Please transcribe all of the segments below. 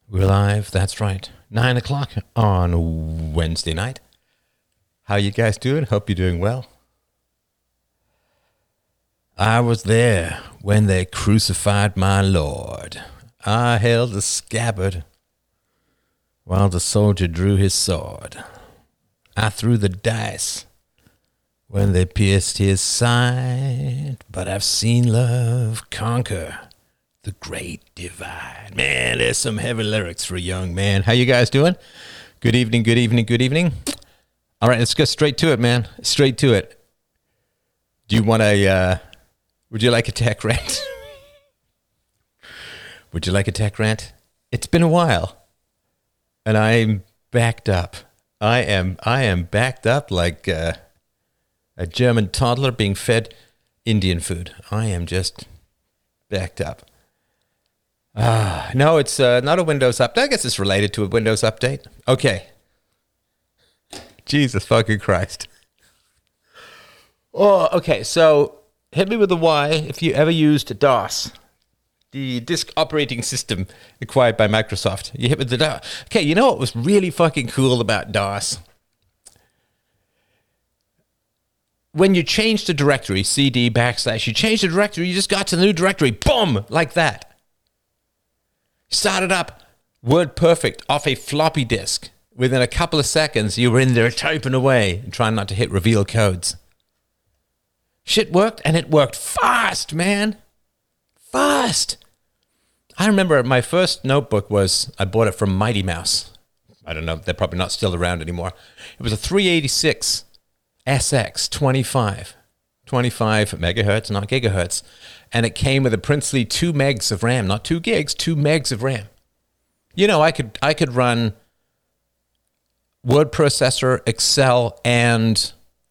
We're live, that's right. 9 o'clock on Wednesday night. How you guys doing? Hope you're doing well. I was there when they crucified my Lord. I held the scabbard while the soldier drew his sword. I threw the dice when they pierced his side, but I've seen love conquer the great divide. Man, there's some heavy lyrics for a young man. How you guys doing? Good evening, good evening, good evening. All right, let's go straight to it, man. Straight to it. Do you want would you like a tech rant? Would you like a tech rant? It's been a while, and I'm backed up. I am backed up like a German toddler being fed Indian food. I am just backed up. No, it's not a Windows update. I guess it's related to a Windows update. Okay. Jesus fucking Christ. Oh, okay. So hit me with a Y if you ever used DOS, the disk operating system acquired by Microsoft. You hit with the DOS. Okay, you know what was really fucking cool about DOS? When you changed the directory, CD /, you changed the directory, you just got to the new directory, boom, like that. Started up WordPerfect off a floppy disk. Within a couple of seconds, you were in there typing away and trying not to hit reveal codes. Shit worked, and it worked fast, man. Fast. I remember my first notebook I bought it from Mighty Mouse. I don't know, they're probably not still around anymore. It was a 386 SX 25 megahertz, not gigahertz. And it came with a princely 2 megs of RAM, not 2 gigs, 2 megs of RAM. You know, I could run word processor, Excel, and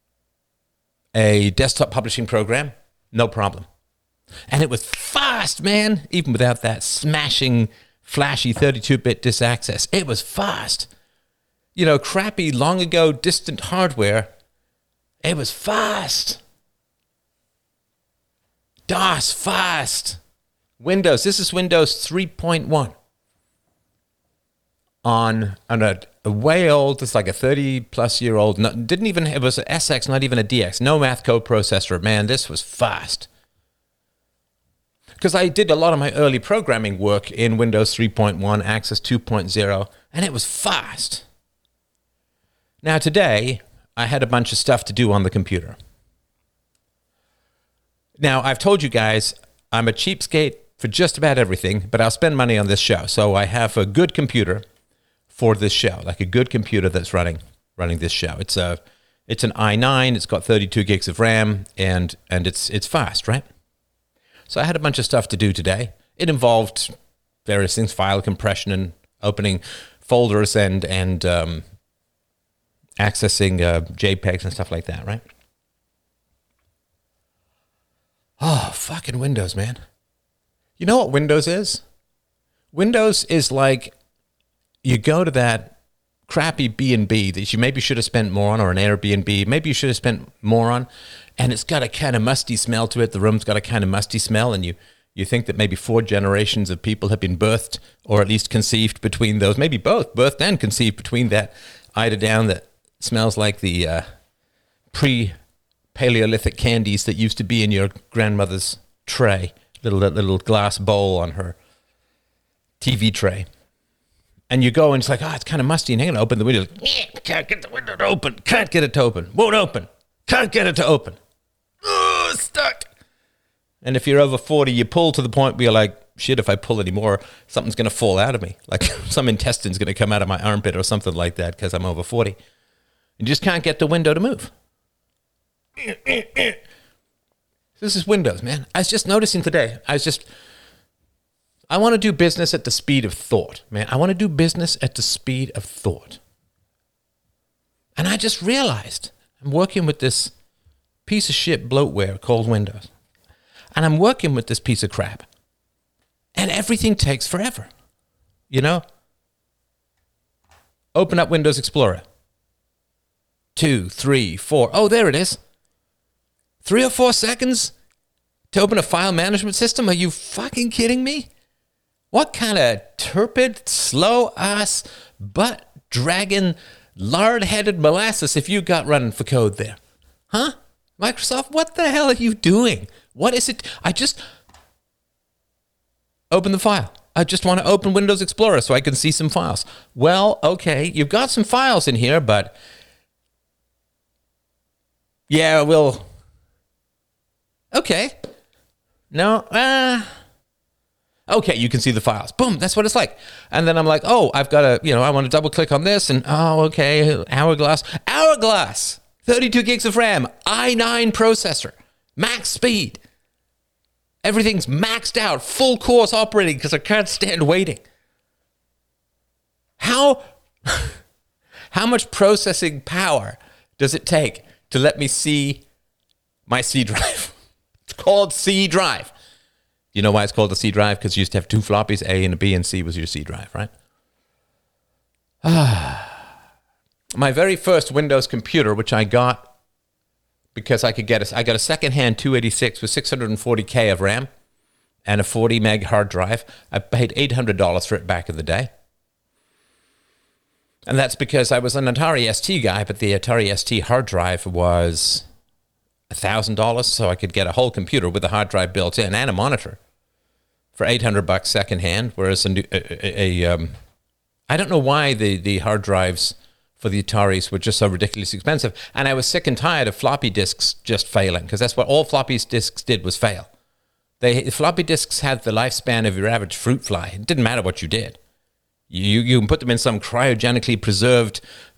a desktop publishing program, no problem. And it was fast, man, even without that smashing, flashy 32-bit disk access. It was fast. You know, crappy, long ago, distant hardware, it was fast. DOS, fast. Windows, this is Windows 3.1. On a way old, it's like a 30-plus year old, it was an SX, not even a DX, no math code processor. Man, this was fast. Because I did a lot of my early programming work in Windows 3.1, Access 2.0, and it was fast. Now today, I had a bunch of stuff to do on the computer. Now, I've told you guys, I'm a cheapskate for just about everything, but I'll spend money on this show. So I have a good computer for this show, like a good computer that's running this show. It's an i9, it's got 32 gigs of RAM, and it's fast, right? So I had a bunch of stuff to do today. It involved various things, file compression and opening folders and accessing JPEGs and stuff like that, right? Oh, fucking Windows, man. You know what Windows is? Windows is like you go to that crappy B&B that you maybe should have spent more on, or an Airbnb, maybe you should have spent more on, and it's got a kind of musty smell to it. The room's got a kind of musty smell, and you think that maybe 4 generations of people have been birthed, or at least conceived between those, maybe both, birthed and conceived between that eiderdown that smells like the pre-Paleolithic candies that used to be in your grandmother's tray, little glass bowl on her TV tray. And you go and it's like, it's kind of musty, and you're going to open the window. Can't get the window to open. Can't get it to open. Won't open. Can't get it to open. Stuck. And if you're over 40, you pull to the point where you're like, shit, if I pull anymore, something's going to fall out of me. Like some intestine's going to come out of my armpit or something like that because I'm over 40. You just can't get the window to move. This is Windows, man. I was just noticing today. I want to do business at the speed of thought, man. I want to do business at the speed of thought. And I just realized I'm working with this piece of shit bloatware called Windows. And I'm working with this piece of crap. And everything takes forever. You know? Open up Windows Explorer. 2, 3, 4. Oh, there it is. 3 or 4 seconds to open a file management system? Are you fucking kidding me? What kind of turpid, slow-ass, butt-dragging, lard-headed molasses have you got running for code there? Huh? Microsoft, what the hell are you doing? What is it? I just open the file. I just want to open Windows Explorer so I can see some files. Well, okay, you've got some files in here, but yeah, we'll... Okay. No, okay, you can see the files. Boom, that's what it's like. And then I'm like, oh, I've got to, I want to double click on this and, oh, okay, Hourglass. 32 gigs of RAM, i9 processor, max speed. Everything's maxed out, full course operating because I can't stand waiting. How much processing power does it take to let me see my C drive? It's called C drive. You know why it's called a C drive? Because you used to have two floppies, A and a B, and C was your C drive, right? My very first Windows computer, which I got because I got a secondhand 286 with 640K of RAM and a 40 meg hard drive. I paid $800 for it back in the day. And that's because I was an Atari ST guy, but the Atari ST hard drive was $1,000, so I could get a whole computer with a hard drive built in and a monitor for $800 secondhand, whereas I don't know why the hard drives for the Ataris were just so ridiculously expensive. And I was sick and tired of floppy disks just failing, because that's what all floppy disks did, was fail. Floppy disks had the lifespan of your average fruit fly. It didn't matter what you did. You can put them in some cryogenically preserved,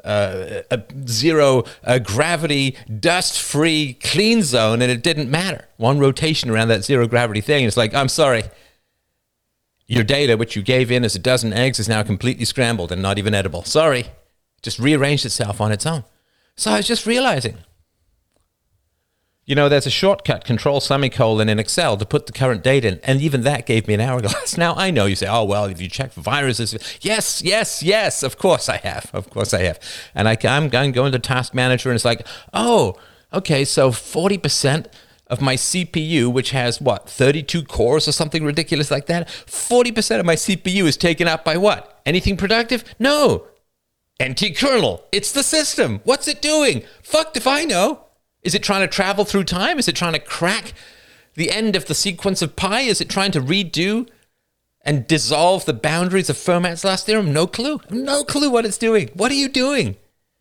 zero gravity, dust-free, clean zone, and it didn't matter. One rotation around that zero gravity thing, it's like, I'm sorry, your data, which you gave in as a dozen eggs, is now completely scrambled and not even edible. Sorry. Just rearranged itself on its own. So I was just realizing, there's a shortcut, Control semicolon in Excel, to put the current date in, and even that gave me an hourglass. Now, I know you say, oh, well, if you check for viruses, yes, of course I have. And I'm going to Task Manager, and it's like, oh, okay, so 40% of my CPU, which has, 32 cores or something ridiculous like that, 40% of my CPU is taken up by what? Anything productive? No. Empty kernel. It's the system. What's it doing? Fucked if I know. Is it trying to travel through time? Is it trying to crack the end of the sequence of pi? Is it trying to redo and dissolve the boundaries of Fermat's last theorem? No clue. No clue what it's doing. What are you doing?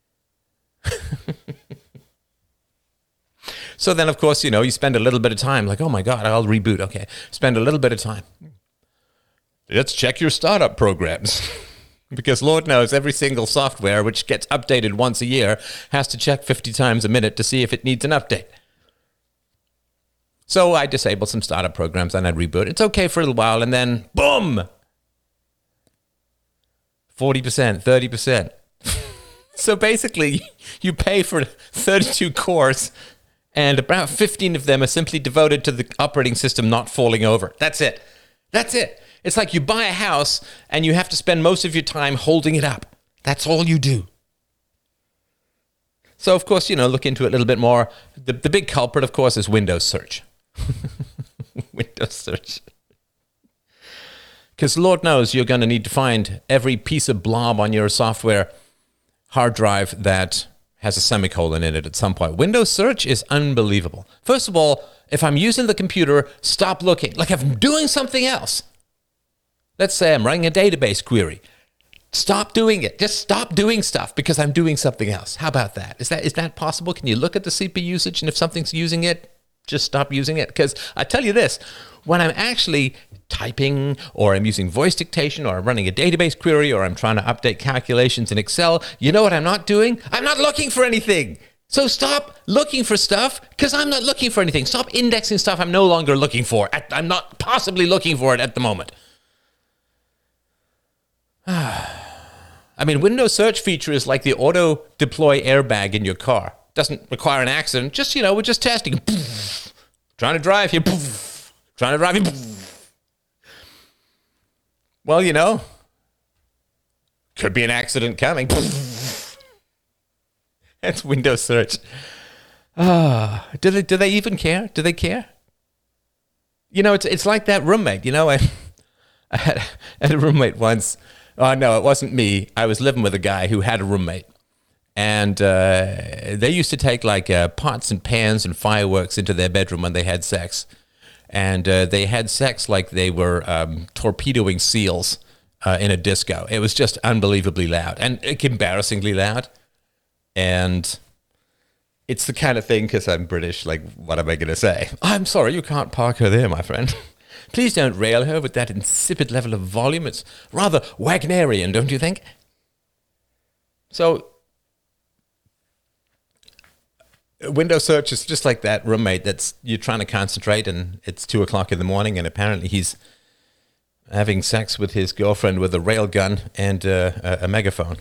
So then, of course, you spend a little bit of time like, oh my God, I'll reboot. Okay. Spend a little bit of time. Let's check your startup programs. Because Lord knows every single software which gets updated once a year has to check 50 times a minute to see if it needs an update. So I disabled some startup programs and I'd reboot. It's okay for a little while, and then boom! 40%, 30%. So basically, you pay for 32 cores, and about 15 of them are simply devoted to the operating system not falling over. That's it. It's like you buy a house and you have to spend most of your time holding it up. That's all you do. So, of course, look into it a little bit more. The big culprit, of course, is Windows Search. Windows Search. Because Lord knows you're going to need to find every piece of blob on your software hard drive that has a semicolon in it at some point. Windows Search is unbelievable. First of all, if I'm using the computer, stop looking. Like if I'm doing something else. Let's say I'm running a database query. Stop doing it. Just stop doing stuff because I'm doing something else. How about that? Is that possible? Can you look at the CPU usage, and if something's using it, just stop using it? Because I tell you this, when I'm actually typing, or I'm using voice dictation, or I'm running a database query, or I'm trying to update calculations in Excel, you know what I'm not doing? I'm not looking for anything. So stop looking for stuff because I'm not looking for anything. Stop indexing stuff I'm no longer looking for. I'm not possibly looking for it at the moment. I mean, Windows Search feature is like the auto deploy airbag in your car. Doesn't require an accident. Just, we're just testing. Trying to drive here. Trying to drive here. Well, could be an accident coming. That's Windows Search. Do they even care? Do they care? It's like that roommate, I had a roommate once. Oh, no, it wasn't me. I was living with a guy who had a roommate. And they used to take like pots and pans and fireworks into their bedroom when they had sex. And they had sex like they were torpedoing seals in a disco. It was just unbelievably loud and embarrassingly loud. And it's the kind of thing, because I'm British, like, what am I going to say? I'm sorry, you can't park her there, my friend. Please don't rail her with that insipid level of volume. It's rather Wagnerian, don't you think? So Windows search is just like that roommate that's you're trying to concentrate and it's 2 o'clock in the morning and apparently he's having sex with his girlfriend with a rail gun and a megaphone.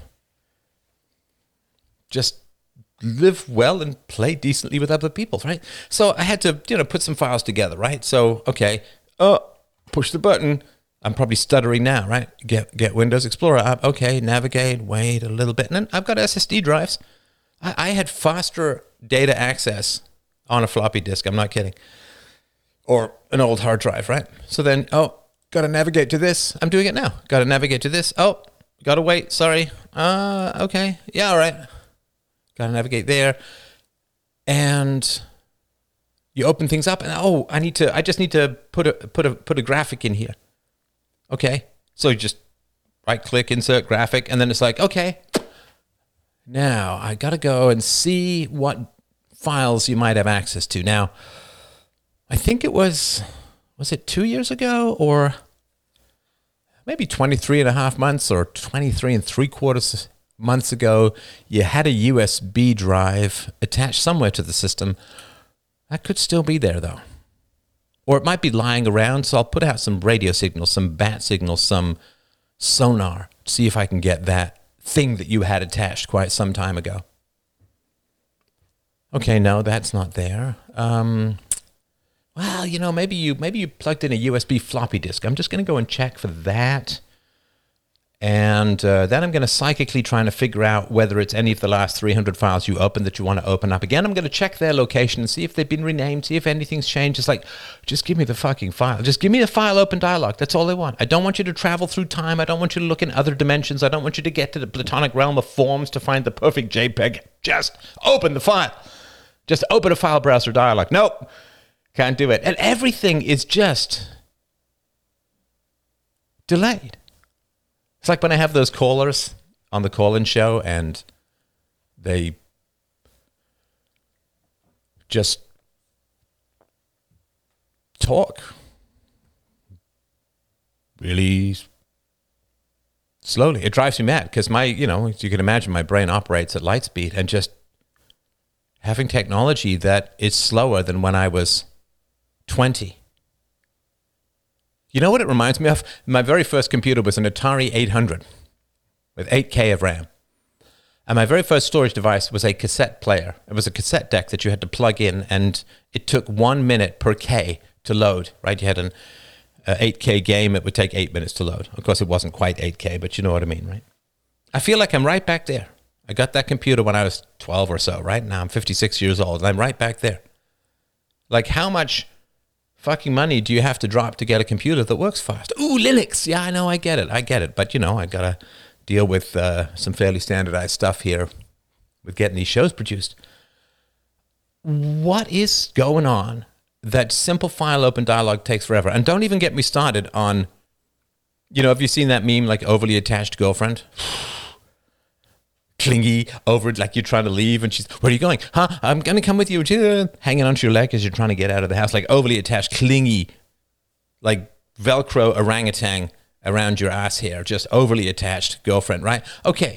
Just live well and play decently with other people, right? So I had to, put some files together, right? So, okay, push the button. I'm probably stuttering now, right? Get Windows Explorer up. Okay, navigate, wait a little bit. And then I've got SSD drives. I had faster data access on a floppy disk. I'm not kidding. Or an old hard drive, right? So then, got to navigate to this. I'm doing it now. Got to navigate to this. Oh, got to wait. Sorry. Okay. Yeah, all right. Got to navigate there. And you open things up and I just need to put a graphic in here. Okay. So you just right click, insert graphic, and then it's like, okay, now I got to go and see what files you might have access to. Now, I think it was it 2 years ago or maybe 23 and a half months or 23 and 3/4 months ago, you had a USB drive attached somewhere to the system. That could still be there though. Or it might be lying around, so I'll put out some radio signals, some bat signals, some sonar, see if I can get that thing that you had attached quite some time ago. Okay, no, that's not there. Well, maybe you plugged in a USB floppy disk. I'm just going to go and check for that. And then I'm going to psychically try to figure out whether it's any of the last 300 files you opened that you want to open up again. I'm going to check their location and see if they've been renamed, see if anything's changed. It's like, just give me the fucking file. Just give me the file open dialog. That's all I want. I don't want you to travel through time. I don't want you to look in other dimensions. I don't want you to get to the platonic realm of forms to find the perfect JPEG. Just open the file. Just open a file browser dialog. Nope. Can't do it. And everything is just delayed. It's like when I have those callers on the call-in show and they just talk really slowly. It drives me mad because as you can imagine, my brain operates at light speed, and just having technology that is slower than when I was 20. You know what it reminds me of? My very first computer was an Atari 800 with 8K of RAM. And my very first storage device was a cassette player. It was a cassette deck that you had to plug in, and it took 1 minute per K to load, right? You had an 8K game, it would take 8 minutes to load. Of course, it wasn't quite 8K, but you know what I mean, right? I feel like I'm right back there. I got that computer when I was 12 or so, right? Now I'm 56 years old, and I'm right back there. Like, how much fucking money do you have to drop to get a computer that works fast? Ooh, Linux. Yeah, I know, I get it. But, I got to deal with some fairly standardized stuff here with getting these shows produced. What is going on that simple file open dialog takes forever? And don't even get me started on, have you seen that meme, like overly attached girlfriend? Clingy over it, like you're trying to leave and she's, where are you going? Huh? I'm going to come with you. Hanging onto your leg as you're trying to get out of the house, like overly attached, clingy, like Velcro orangutan around your ass hair, just overly attached girlfriend, right? Okay.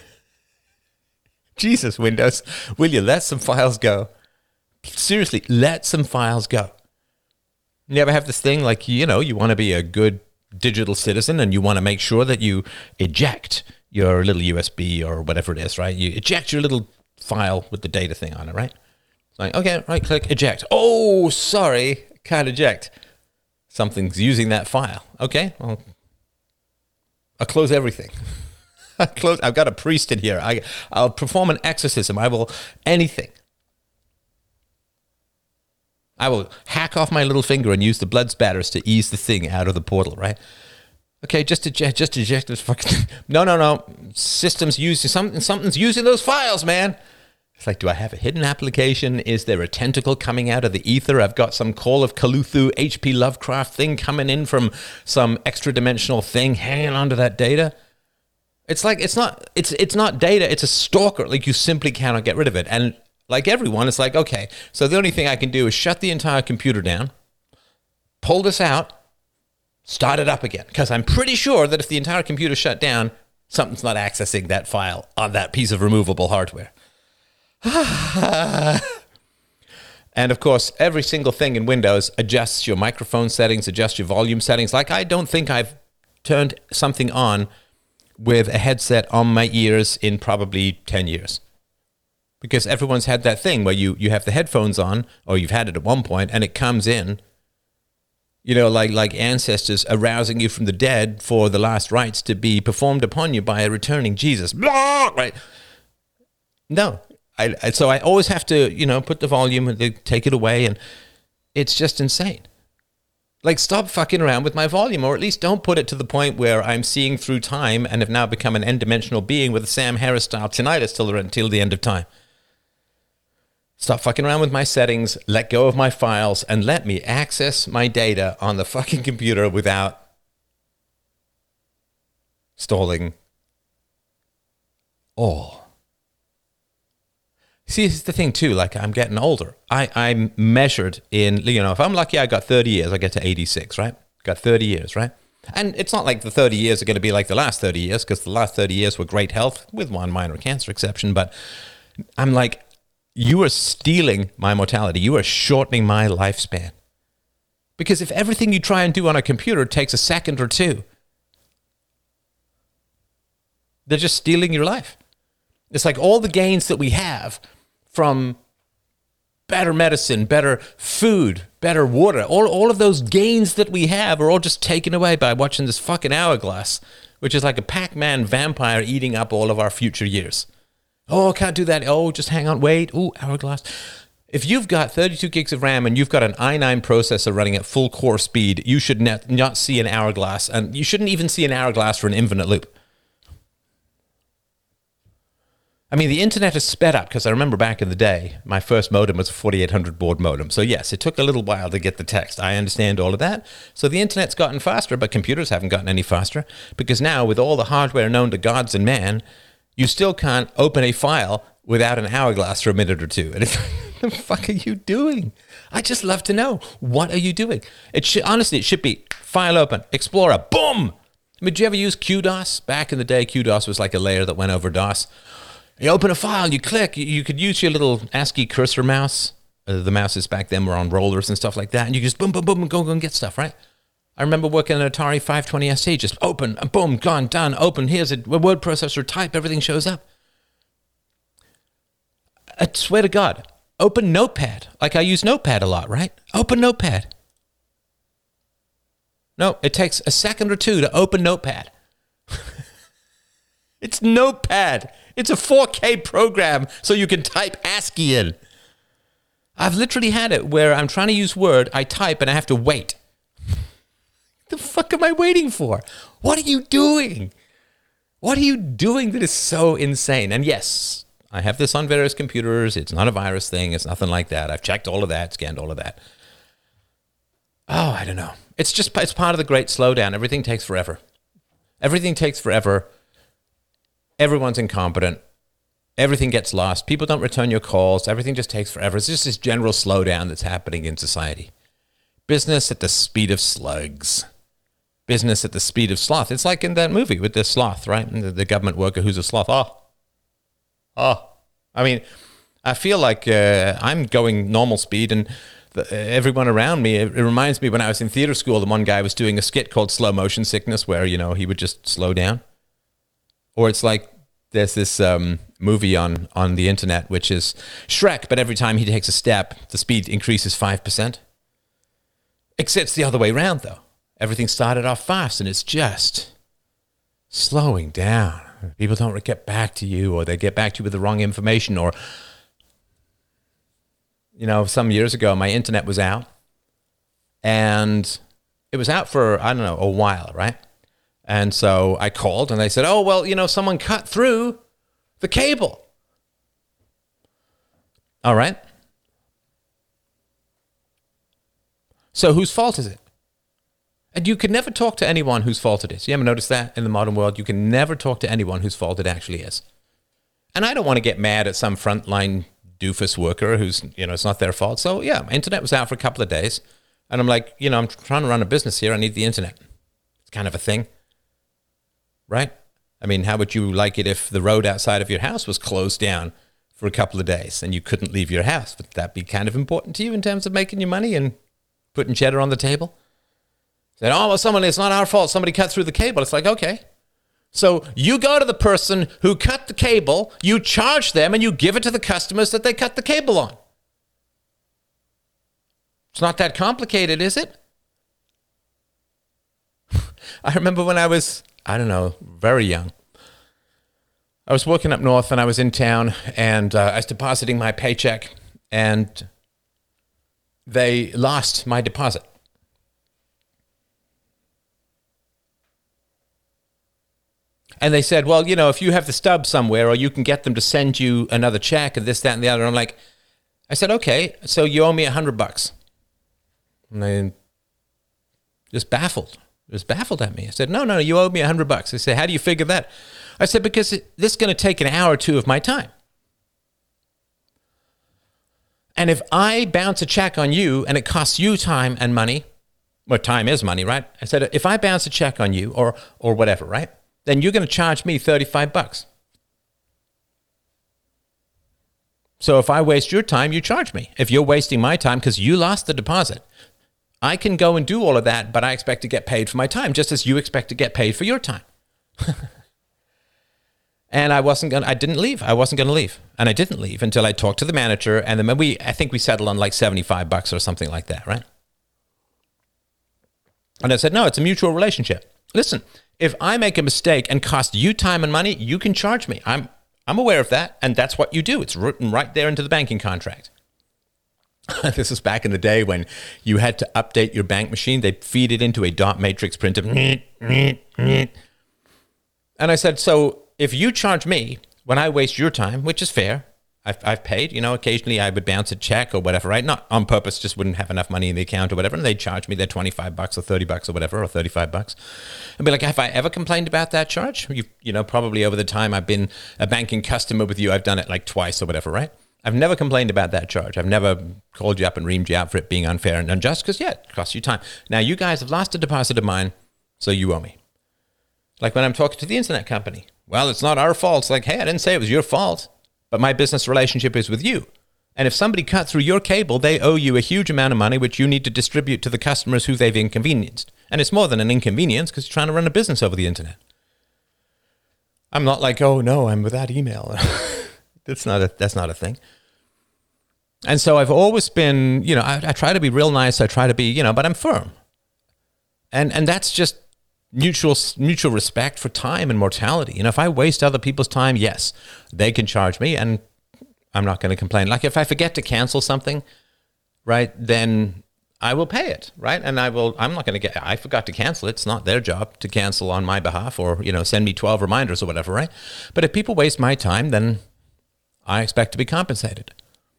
Jesus, Windows, will you let some files go? Seriously, let some files go. You ever have this thing like, you want to be a good digital citizen and you want to make sure that you eject your little USB or whatever it is, right? You eject your little file with the data thing on it, right? It's like, okay, right click, eject. Oh, sorry, can't eject. Something's using that file. Okay, well, I'll close everything. I've got a priest in here. I'll perform an exorcism. I will anything. I will hack off my little finger and use the blood spatters to ease the thing out of the portal, right? Okay, just eject this fucking. No. Systems using something's using those files, man. It's like, do I have a hidden application? Is there a tentacle coming out of the ether? I've got some Call of Cthulhu, H.P. Lovecraft thing coming in from some extra dimensional thing hanging onto that data. It's like it's not data. It's a stalker. Like, you simply cannot get rid of it. And like everyone, it's like, okay, so the only thing I can do is shut the entire computer down, pull this out, start it up again. Because I'm pretty sure that if the entire computer shut down, something's not accessing that file on that piece of removable hardware. And of course, every single thing in Windows adjusts your microphone settings, adjusts your volume settings. Like, I don't think I've turned something on with a headset on my ears in probably 10 years. Because everyone's had that thing where you have the headphones on, or you've had it at one point, and it comes in, you know, like ancestors arousing you from the dead for the last rites to be performed upon you by a returning Jesus. Blah! Right? No. So I always have to, you know, put the volume and take it away, and it's just insane. Like, stop fucking around with my volume, or at least don't put it to the point where I'm seeing through time and have now become an n-dimensional being with a Sam Harris-style tinnitus till the end of time. Stop fucking around with my settings, let go of my files, and let me access my data on the fucking computer without stalling all. See, this is the thing too, like, I'm getting older. I'm measured in, you know, if I'm lucky, I got 30 years, I get to 86, right? Got 30 years, right? And it's not like the 30 years are going to be like the last 30 years, because the last 30 years were great health, with one minor cancer exception, but I'm like, you are stealing my mortality. You are shortening my lifespan. Because if everything you try and do on a computer takes a second or two, they're just stealing your life. It's like all the gains that we have from better medicine, better food, better water, all of those gains that we have are all just taken away by watching this fucking hourglass, which is like a Pac-Man vampire eating up all of our future years. Oh, can't do that. Oh, just hang on, wait. Ooh, hourglass. If you've got 32 gigs of RAM and you've got an i9 processor running at full core speed, you should not see an hourglass, and you shouldn't even see an hourglass for an infinite loop. I mean, the internet has sped up, because I remember back in the day, my first modem was a 4800 baud modem. So yes, it took a little while to get the text. I understand all of that. So the internet's gotten faster, but computers haven't gotten any faster, because now with all the hardware known to gods and man, you still can't open a file without an hourglass for a minute or two. And it's like, what the fuck are you doing? I just love to know. What are you doing? Honestly, it should be file open, Explorer, boom. I mean, did you ever use QDOS? Back in the day, QDOS was like a layer that went over DOS. You open a file, you click, you could use your little ASCII cursor mouse. The mouses back then were on rollers and stuff like that. And you just boom, boom, boom, and go and get stuff, right? I remember working on an Atari 520 ST, just open, boom, gone, done, open. Here's a word processor, type, everything shows up. I swear to God, open Notepad. Like, I use Notepad a lot, right? Open Notepad. No, it takes a second or two to open Notepad. It's Notepad. It's a 4K program so you can type ASCII in. I've literally had it where I'm trying to use Word, I type, and I have to wait. The fuck am I waiting for? What are you doing? What are you doing that is so insane? And yes, I have this on various computers. It's not a virus thing. It's nothing like that. I've checked all of that, scanned all of that. Oh, I don't know. It's part of the great slowdown. Everything takes forever. Everything takes forever. Everyone's incompetent. Everything gets lost. People don't return your calls. Everything just takes forever. It's just this general slowdown that's happening in society. Business at the speed of slugs. Business at the speed of sloth. It's like in that movie with the sloth, right? And the government worker who's a sloth. Oh. I mean, I feel like I'm going normal speed, and everyone around me, it reminds me when I was in theater school, the one guy was doing a skit called Slow Motion Sickness, where, you know, he would just slow down. Or it's like there's this movie on the internet, which is Shrek, but every time he takes a step, the speed increases 5%. Except it's the other way around, though. Everything started off fast, and it's just slowing down. People don't get back to you, or they get back to you with the wrong information, or, you know, some years ago, my internet was out, and it was out for, I don't know, a while, right? And so I called and they said, oh, well, someone cut through the cable. All right. So whose fault is it? And you can never talk to anyone whose fault it is. You ever notice that in the modern world? You can never talk to anyone whose fault it actually is. And I don't want to get mad at some frontline doofus worker who's, it's not their fault. So yeah, my internet was out for a couple of days. And I'm like, I'm trying to run a business here. I need the internet. It's kind of a thing. Right? I mean, how would you like it if the road outside of your house was closed down for a couple of days and you couldn't leave your house? Would that be kind of important to you in terms of making your money and putting cheddar on the table? Said, oh, well, it's not our fault. Somebody cut through the cable. It's like, okay. So you go to the person who cut the cable, you charge them, and you give it to the customers that they cut the cable on. It's not that complicated, is it? I remember when I was, very young. I was working up north and I was in town and I was depositing my paycheck and they lost my deposit. And they said, well, if you have the stub somewhere or you can get them to send you another check and this, that, and the other. And I said, okay, so you owe me $100. And they just baffled at me. I said, no, you owe me $100. They said, how do you figure that? I said, because this is going to take an hour or two of my time. And if I bounce a check on you and it costs you time and money, well, time is money, right? I said, if I bounce a check on you or whatever, right? Then you're going to charge me $35. So if I waste your time, you charge me. If you're wasting my time because you lost the deposit, I can go and do all of that, but I expect to get paid for my time, just as you expect to get paid for your time. And I didn't leave. I wasn't going to leave. And I didn't leave until I talked to the manager. And then I think we settled on like $75 or something like that, right? And I said, no, it's a mutual relationship. Listen, if I make a mistake and cost you time and money, you can charge me. I'm aware of that, and that's what you do. It's written right there into the banking contract. This is back in the day when you had to update your bank machine. They'd feed it into a dot matrix printer. And I said, so if you charge me when I waste your time, which is fair, I've paid, occasionally I would bounce a check or whatever, right? Not on purpose, just wouldn't have enough money in the account or whatever. And they'd charge me their $25 or $30 or whatever, or $35. And be like, have I ever complained about that charge? Probably over the time I've been a banking customer with you, I've done it like twice or whatever, right? I've never complained about that charge. I've never called you up and reamed you out for it being unfair and unjust because, yeah, it costs you time. Now, you guys have lost a deposit of mine, so you owe me. Like when I'm talking to the internet company. Well, it's not our fault. It's like, hey, I didn't say it was your fault. But my business relationship is with you. And if somebody cut through your cable, they owe you a huge amount of money, which you need to distribute to the customers who they've inconvenienced. And it's more than an inconvenience because you're trying to run a business over the internet. I'm not like, oh, no, I'm without email. That's not a thing. And so I've always been, I try to be real nice. I try to be, but I'm firm. And that's just mutual respect for time and mortality. If I waste other people's time, yes, they can charge me and I'm not going to complain. Like if I forget to cancel something, right, then I will pay it, right? And I'm not going to I forgot to cancel it. It's not their job to cancel on my behalf or, send me 12 reminders or whatever, right? But if people waste my time, then I expect to be compensated.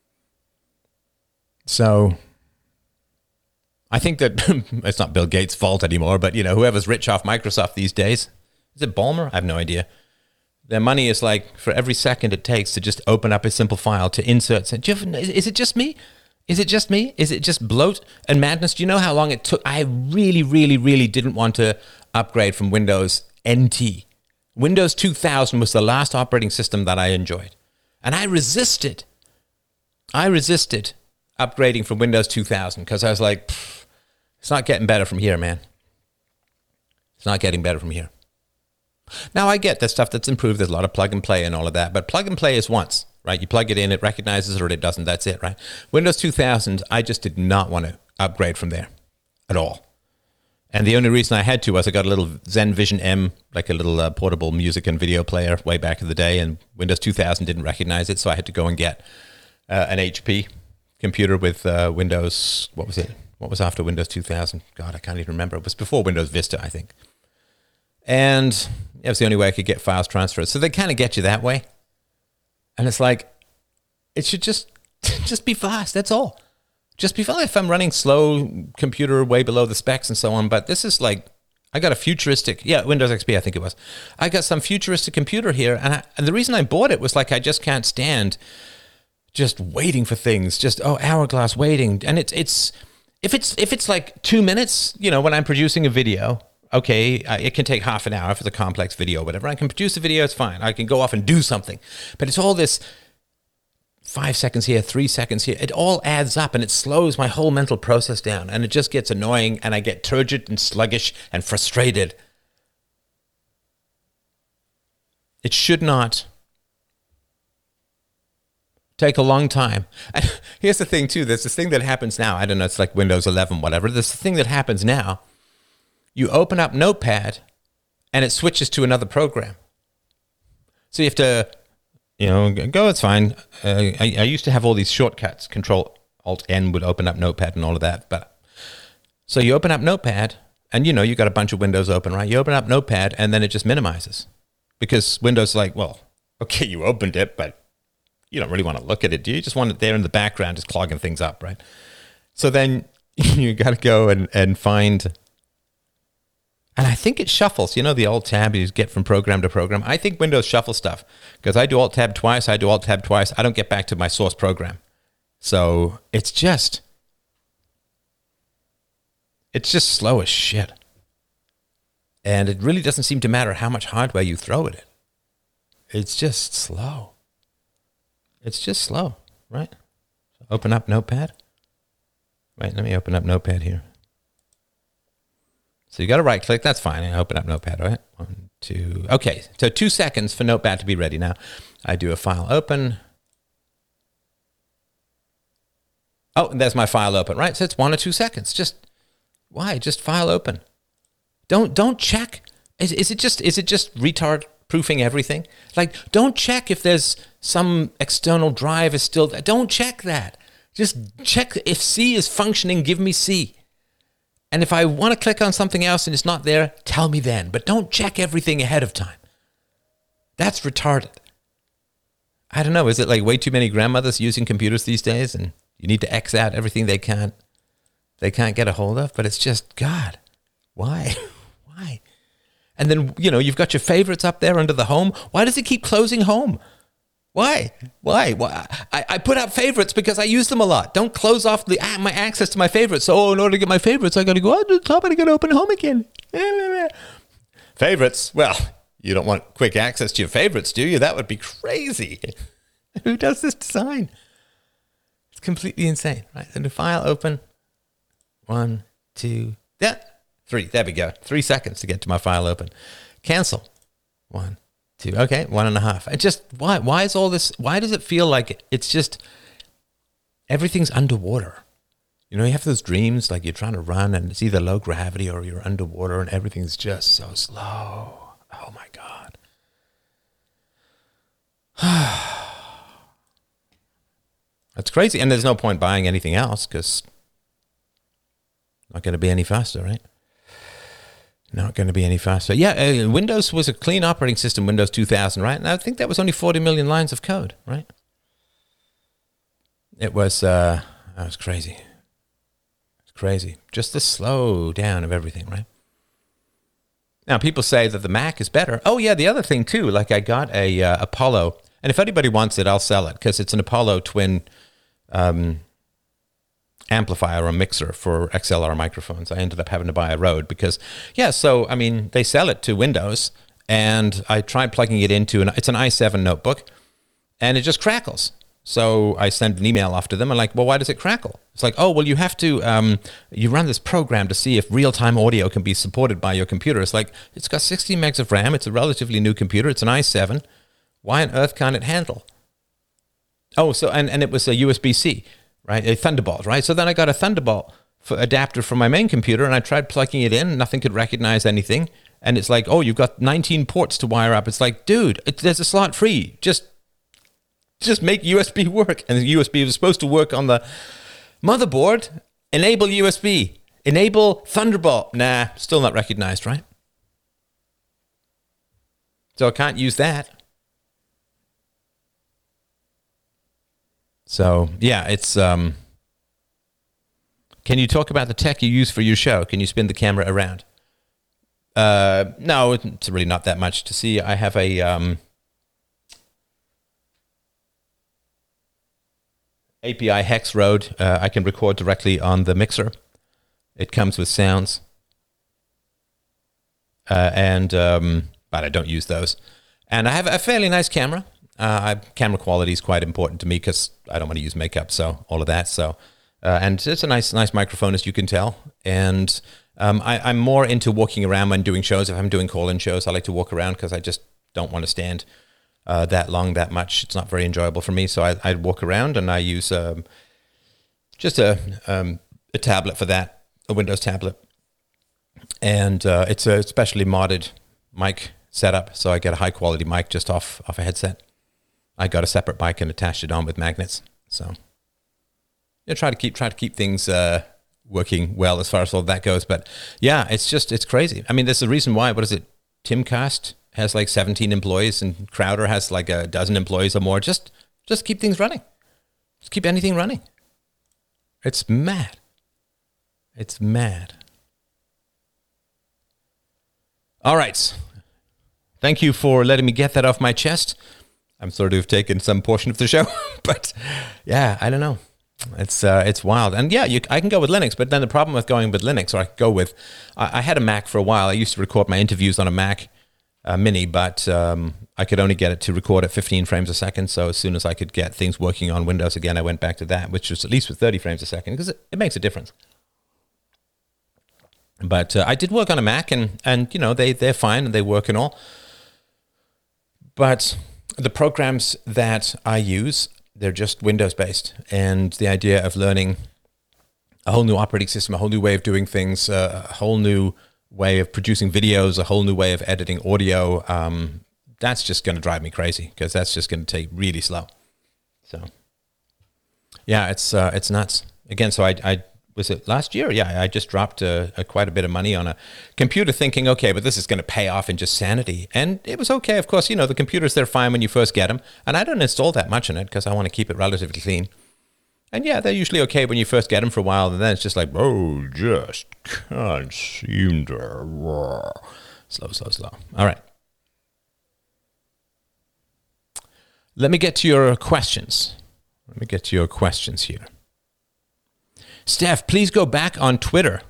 So I think that it's not Bill Gates' fault anymore, but, whoever's rich off Microsoft these days, is it Ballmer? I have no idea. Their money is like, for every second it takes to just open up a simple file, to insert. Is it just me? Is it just me? Is it just bloat and madness? Do you know how long it took? I really, really, really didn't want to upgrade from Windows NT. Windows 2000 was the last operating system that I enjoyed. And I resisted upgrading from Windows 2000 because I was like, it's not getting better from here, man. It's not getting better from here. Now, I get that stuff that's improved. There's a lot of plug and play and all of that. But plug and play is once, right? You plug it in, it recognizes it or it doesn't. That's it, right? Windows 2000, I just did not want to upgrade from there at all. And the only reason I had to was I got a little Zen Vision M, like a little portable music and video player way back in the day. And Windows 2000 didn't recognize it. So I had to go and get an HP computer with Windows, what was it? What was after Windows 2000? God, I can't even remember. It was before Windows Vista, I think. And it was the only way I could get files transferred. So they kind of get you that way. And it's like, it should just be fast. That's all. Just be fast. If I'm running slow computer way below the specs and so on. But this is like, I got a futuristic, Windows XP, I think it was. I got some futuristic computer here. And the reason I bought it was like, I just can't stand just waiting for things. Just, hourglass waiting. And it's if it's like 2 minutes, when I'm producing a video, okay, it can take half an hour if it's a complex video or whatever. I can produce a video, it's fine. I can go off and do something. But it's all this 5 seconds here, 3 seconds here. It all adds up and it slows my whole mental process down. And it just gets annoying and I get turgid and sluggish and frustrated. It should not take a long time. And here's the thing too, there's this thing that happens now. I don't know, it's like Windows 11, whatever. There's the thing that happens now. You open up Notepad and it switches to another program. So you have to, go, it's fine. I used to have all these shortcuts. Control-Alt-N would open up Notepad and all of that. But so you open up Notepad and you got a bunch of windows open, right? You open up Notepad and then it just minimizes. Because Windows is like, well, okay, you opened it, but you don't really want to look at it, do you? You just want it there in the background, just clogging things up, right? So then you got to go and find... And I think it shuffles. The Alt-Tab you get from program to program. I think Windows shuffles stuff because I do Alt-Tab twice. I don't get back to my source program. So it's just slow as shit. And it really doesn't seem to matter how much hardware you throw at it. It's just slow. It's just slow, right? So open up Notepad. Wait, let me open up Notepad here. So you got to right click. That's fine. I open up Notepad. All right. 1, 2. Okay. So 2 seconds for Notepad to be ready. Now I do a file open. Oh, and there's my file open, right? So it's 1 or 2 seconds. Just file open. Don't check. Is it just retard proofing everything? Like, don't check if there's some external drive is still there. Don't check that. Just check if C is functioning. Give me C. And if I want to click on something else and it's not there, tell me then. But don't check everything ahead of time. That's retarded. I don't know. Is it like way too many grandmothers using computers these days and you need to X out everything they can't get a hold of? But it's just, God, why? Why? And then, you've got your favorites up there under the home. Why does it keep closing home? Why? I put out favorites because I use them a lot. Don't close off my access to my favorites. So, in order to get my favorites, I got to go out to the top and I got to open home again. Favorites? Well, you don't want quick access to your favorites, do you? That would be crazy. Who does this design? It's completely insane, right? And the file open. 1, 2, 3. There we go. 3 seconds to get to my file open. Cancel. 1, 2. Okay, 1.5. And just why is all this? Why does it feel like it's just everything's underwater? You have those dreams like you're trying to run and it's either low gravity or you're underwater and everything's just so slow. Oh my God. That's crazy. And there's no point buying anything else because it's not going to be any faster, right? Not going to be any faster. Yeah, Windows was a clean operating system, Windows 2000, right? And I think that was only 40 million lines of code, right? It was, that was crazy. It's crazy. Just the slow down of everything, right? Now, people say that the Mac is better. Oh, yeah, the other thing, too, like I got a Apollo, and if anybody wants it, I'll sell it, because it's an Apollo twin amplifier or mixer for XLR microphones. I ended up having to buy a Rode because, they sell it to Windows, and I tried plugging it into, it's an i7 notebook, and it just crackles. So I sent an email off to them and like, well, why does it crackle? It's like, oh, well, you have to, you run this program to see if real-time audio can be supported by your computer. It's like, it's got 16 megs of RAM. It's a relatively new computer. It's an i7. Why on earth can't it handle? Oh, so, and it was a USB-C. Right, a Thunderbolt, right? So then I got a Thunderbolt adapter from my main computer, and I tried plugging it in. Nothing could recognize anything. And it's like, oh, you've got 19 ports to wire up. It's like, dude, there's a slot free. Just make USB work. And the USB was supposed to work on the motherboard. Enable USB. Enable Thunderbolt. Nah, still not recognized, right? So I can't use that. So, yeah, it's... Can you talk about the tech you use for your show? Can you spin the camera around? No, it's really not that much to see. I have a API Hex Rode. I can record directly on the mixer. It comes with sounds. But I don't use those. And I have a fairly nice camera. Camera quality is quite important to me because I don't want to use makeup, so all of that. So, and it's a nice microphone, as you can tell. And I'm more into walking around when doing shows. If I'm doing call-in shows, I like to walk around because I just don't want to stand that long, that much. It's not very enjoyable for me. So I walk around, and I use just a tablet for that, a Windows tablet. And it's a specially modded mic setup, so I get a high-quality mic just off a headset. I got a separate mic and attached it on with magnets. So try to keep things working well as far as all that goes. But yeah, it's crazy. I mean, there's a reason why. What is it? Timcast has like 17 employees, and Crowder has like a dozen employees or more. Just keep things running. Just keep anything running. It's mad. It's mad. All right. Thank you for letting me get that off my chest. I'm sort of taking some portion of the show, but yeah, I don't know. It's wild. And yeah, I can go with Linux, but then the problem with going with Linux, or I had a Mac for a while. I used to record my interviews on a Mac Mini, but I could only get it to record at 15 frames a second. So as soon as I could get things working on Windows again, I went back to that, which was at least with 30 frames a second, because it makes a difference. But I did work on a Mac, and they're fine, and they work and all. But the programs that I use, they're just Windows-based. And the idea of learning a whole new operating system, a whole new way of doing things, a whole new way of producing videos, a whole new way of editing audio, that's just going to drive me crazy, because that's just going to take really slow. So, yeah, it's nuts. Again, so I was it last year? Yeah, I just dropped quite a bit of money on a computer thinking, okay, but this is going to pay off in just sanity. And it was okay. Of course, the computers, they're fine when you first get them. And I don't install that much in it because I want to keep it relatively clean. And yeah, they're usually okay when you first get them for a while. And then it's just like, just can't seem to... Slow. All right. Let me get to your questions. Here. Steph, please go back on Twitter.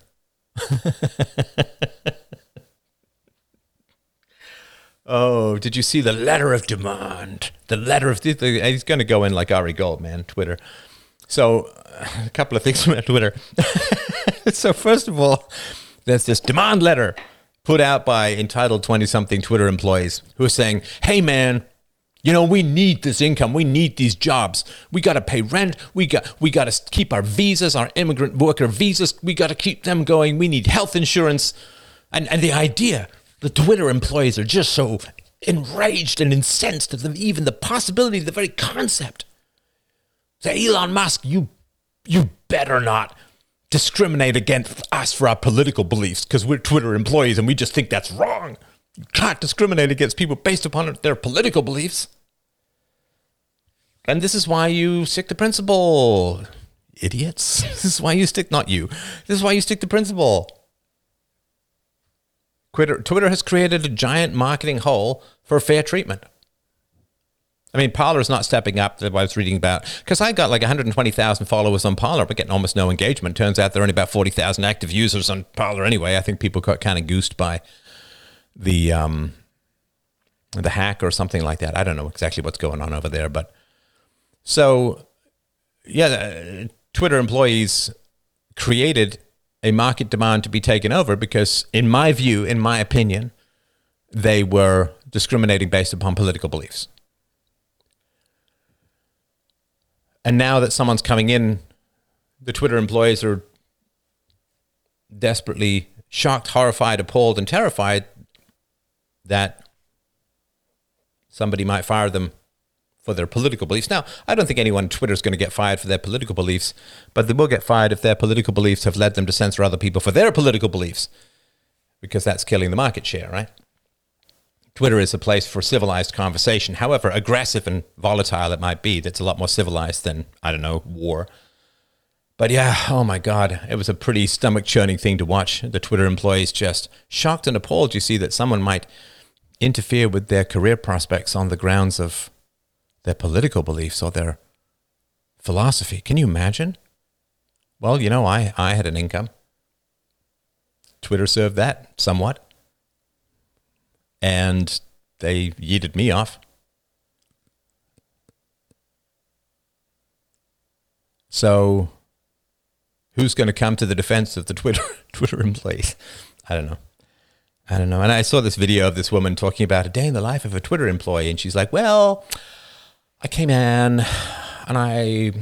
Oh, did you see the letter of demand? He's going to go in like Ari Gold, man, Twitter. So a couple of things from Twitter. So first of all, there's this demand letter put out by entitled 20-something Twitter employees who are saying, hey, man, we need this income. We need these jobs. We got to pay rent. We got to keep our visas, our immigrant worker visas. We got to keep them going. We need health insurance. And the idea, the Twitter employees are just so enraged and incensed at even the possibility, the very concept. Say, Elon Musk, you better not discriminate against us for our political beliefs because we're Twitter employees and we just think that's wrong. You can't discriminate against people based upon their political beliefs. And this is why you stick to principle, idiots. This is why you stick, not you. This is why you stick to principle. Twitter has created a giant marketing hole for fair treatment. I mean, Parler's not stepping up, that I was reading about, because I got like 120,000 followers on Parler, but getting almost no engagement. Turns out there are only about 40,000 active users on Parler anyway. I think people got kind of goosed by the hack or something like that. I don't know exactly what's going on over there, but so yeah, Twitter employees created a market demand to be taken over because, in my view, in my opinion, they were discriminating based upon political beliefs. And now that someone's coming in, the Twitter employees are desperately shocked, horrified, appalled, and terrified that somebody might fire them for their political beliefs. Now, I don't think anyone on Twitter is going to get fired for their political beliefs, but they will get fired if their political beliefs have led them to censor other people for their political beliefs, because that's killing the market share, right? Twitter is a place for civilized conversation, however aggressive and volatile it might be. That's a lot more civilized than, I don't know, war. But yeah, oh my God, it was a pretty stomach-churning thing to watch. The Twitter employees just shocked and appalled. You see that someone might interfere with their career prospects on the grounds of their political beliefs or their philosophy. Can you imagine? Well, I had an income. Twitter served that somewhat. And they yeeted me off. So who's going to come to the defense of the Twitter employees? I don't know. And I saw this video of this woman talking about a day in the life of a Twitter employee. And she's like, well, I came in and I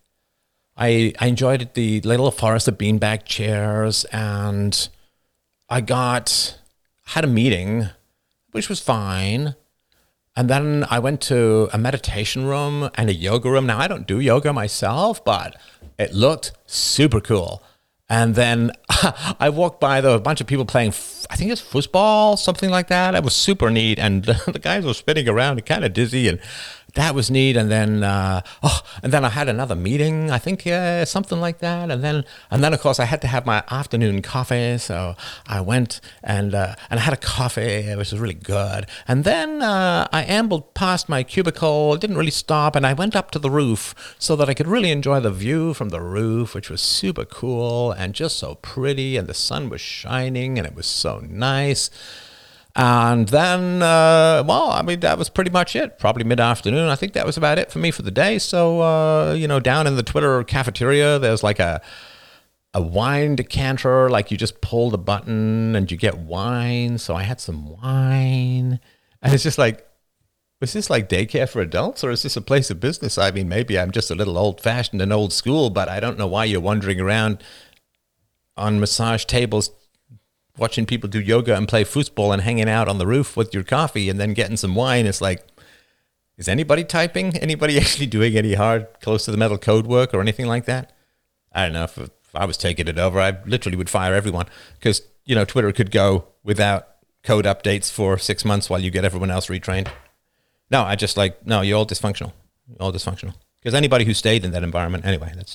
enjoyed the little forest of beanbag chairs, and I had a meeting, which was fine. And then I went to a meditation room and a yoga room. Now, I don't do yoga myself, but it looked super cool. And then I walked by a bunch of people playing, I think it's football, something like that. It was super neat. And the guys were spinning around and kind of dizzy, and that was neat. And then, and then I had another meeting, I think, something like that. And then, of course, I had to have my afternoon coffee. So I went and I had a coffee, which was really good. And then I ambled past my cubicle, didn't really stop, and I went up to the roof so that I could really enjoy the view from the roof, which was super cool and just so pretty. And the sun was shining, and it was so nice. And then, that was pretty much it. Probably mid-afternoon. I think that was about it for me for the day. So, down in the Twitter cafeteria, there's like a wine decanter. Like you just pull the button and you get wine. So I had some wine. And it's just like, was this like daycare for adults, or is this a place of business? I mean, maybe I'm just a little old-fashioned and old school, but I don't know why you're wandering around on massage tables watching people do yoga and play football and hanging out on the roof with your coffee and then getting some wine. It's like, is anybody typing? Anybody actually doing any hard, close to the metal code work or anything like that? I don't know. If I was taking it over, I literally would fire everyone, because, Twitter could go without code updates for 6 months while you get everyone else retrained. No, you're all dysfunctional. You're all dysfunctional. Because anybody who stayed in that environment, anyway, that's...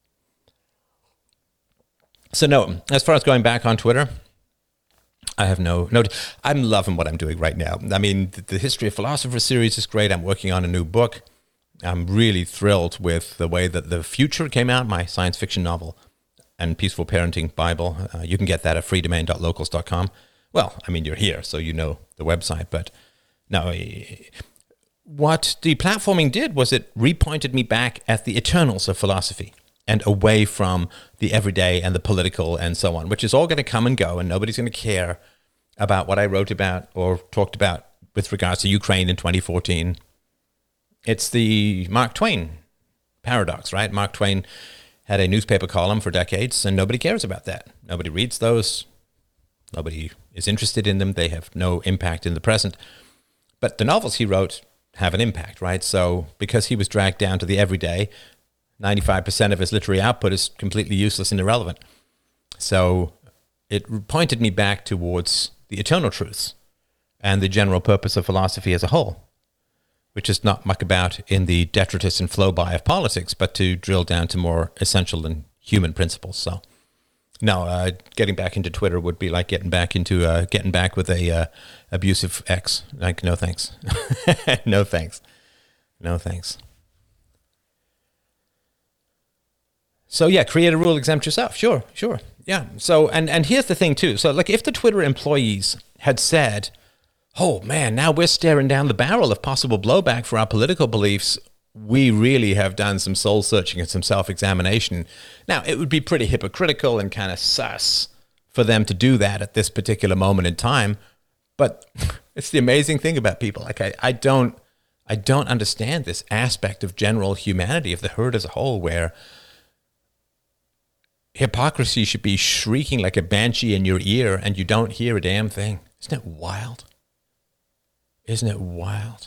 So no, as far as going back on Twitter, I have no. I'm loving what I'm doing right now. I mean, the History of Philosophers series is great. I'm working on a new book. I'm really thrilled with the way that The Future came out, my science fiction novel and Peaceful Parenting Bible. You can get that at freedomain.locals.com. Well, I mean, you're here, so you know the website. But no, what the platforming did was it repointed me back at the eternals of philosophy and away from the everyday and the political and so on, which is all going to come and go, and nobody's going to care about what I wrote about or talked about with regards to Ukraine in 2014. It's the Mark Twain paradox, right? Mark Twain had a newspaper column for decades, and nobody cares about that. Nobody reads those. Nobody is interested in them. They have no impact in the present. But the novels he wrote have an impact, right? So because he was dragged down to the everyday, 95% of his literary output is completely useless and irrelevant. So it pointed me back towards the eternal truths and the general purpose of philosophy as a whole, which is not muck about in the detritus and flow by of politics, but to drill down to more essential and human principles. So no, getting back into Twitter would be like getting back with a abusive ex. Like, no thanks. No thanks. No thanks. So yeah, create a rule, exempt yourself. Sure. Yeah. So, and here's the thing too. So like if the Twitter employees had said, oh man, now we're staring down the barrel of possible blowback for our political beliefs, we really have done some soul searching and some self-examination. Now, it would be pretty hypocritical and kind of sus for them to do that at this particular moment in time. But it's the amazing thing about people. Like I don't understand this aspect of general humanity, of the herd as a whole, where hypocrisy should be shrieking like a banshee in your ear and you don't hear a damn thing. Isn't it wild? Isn't it wild?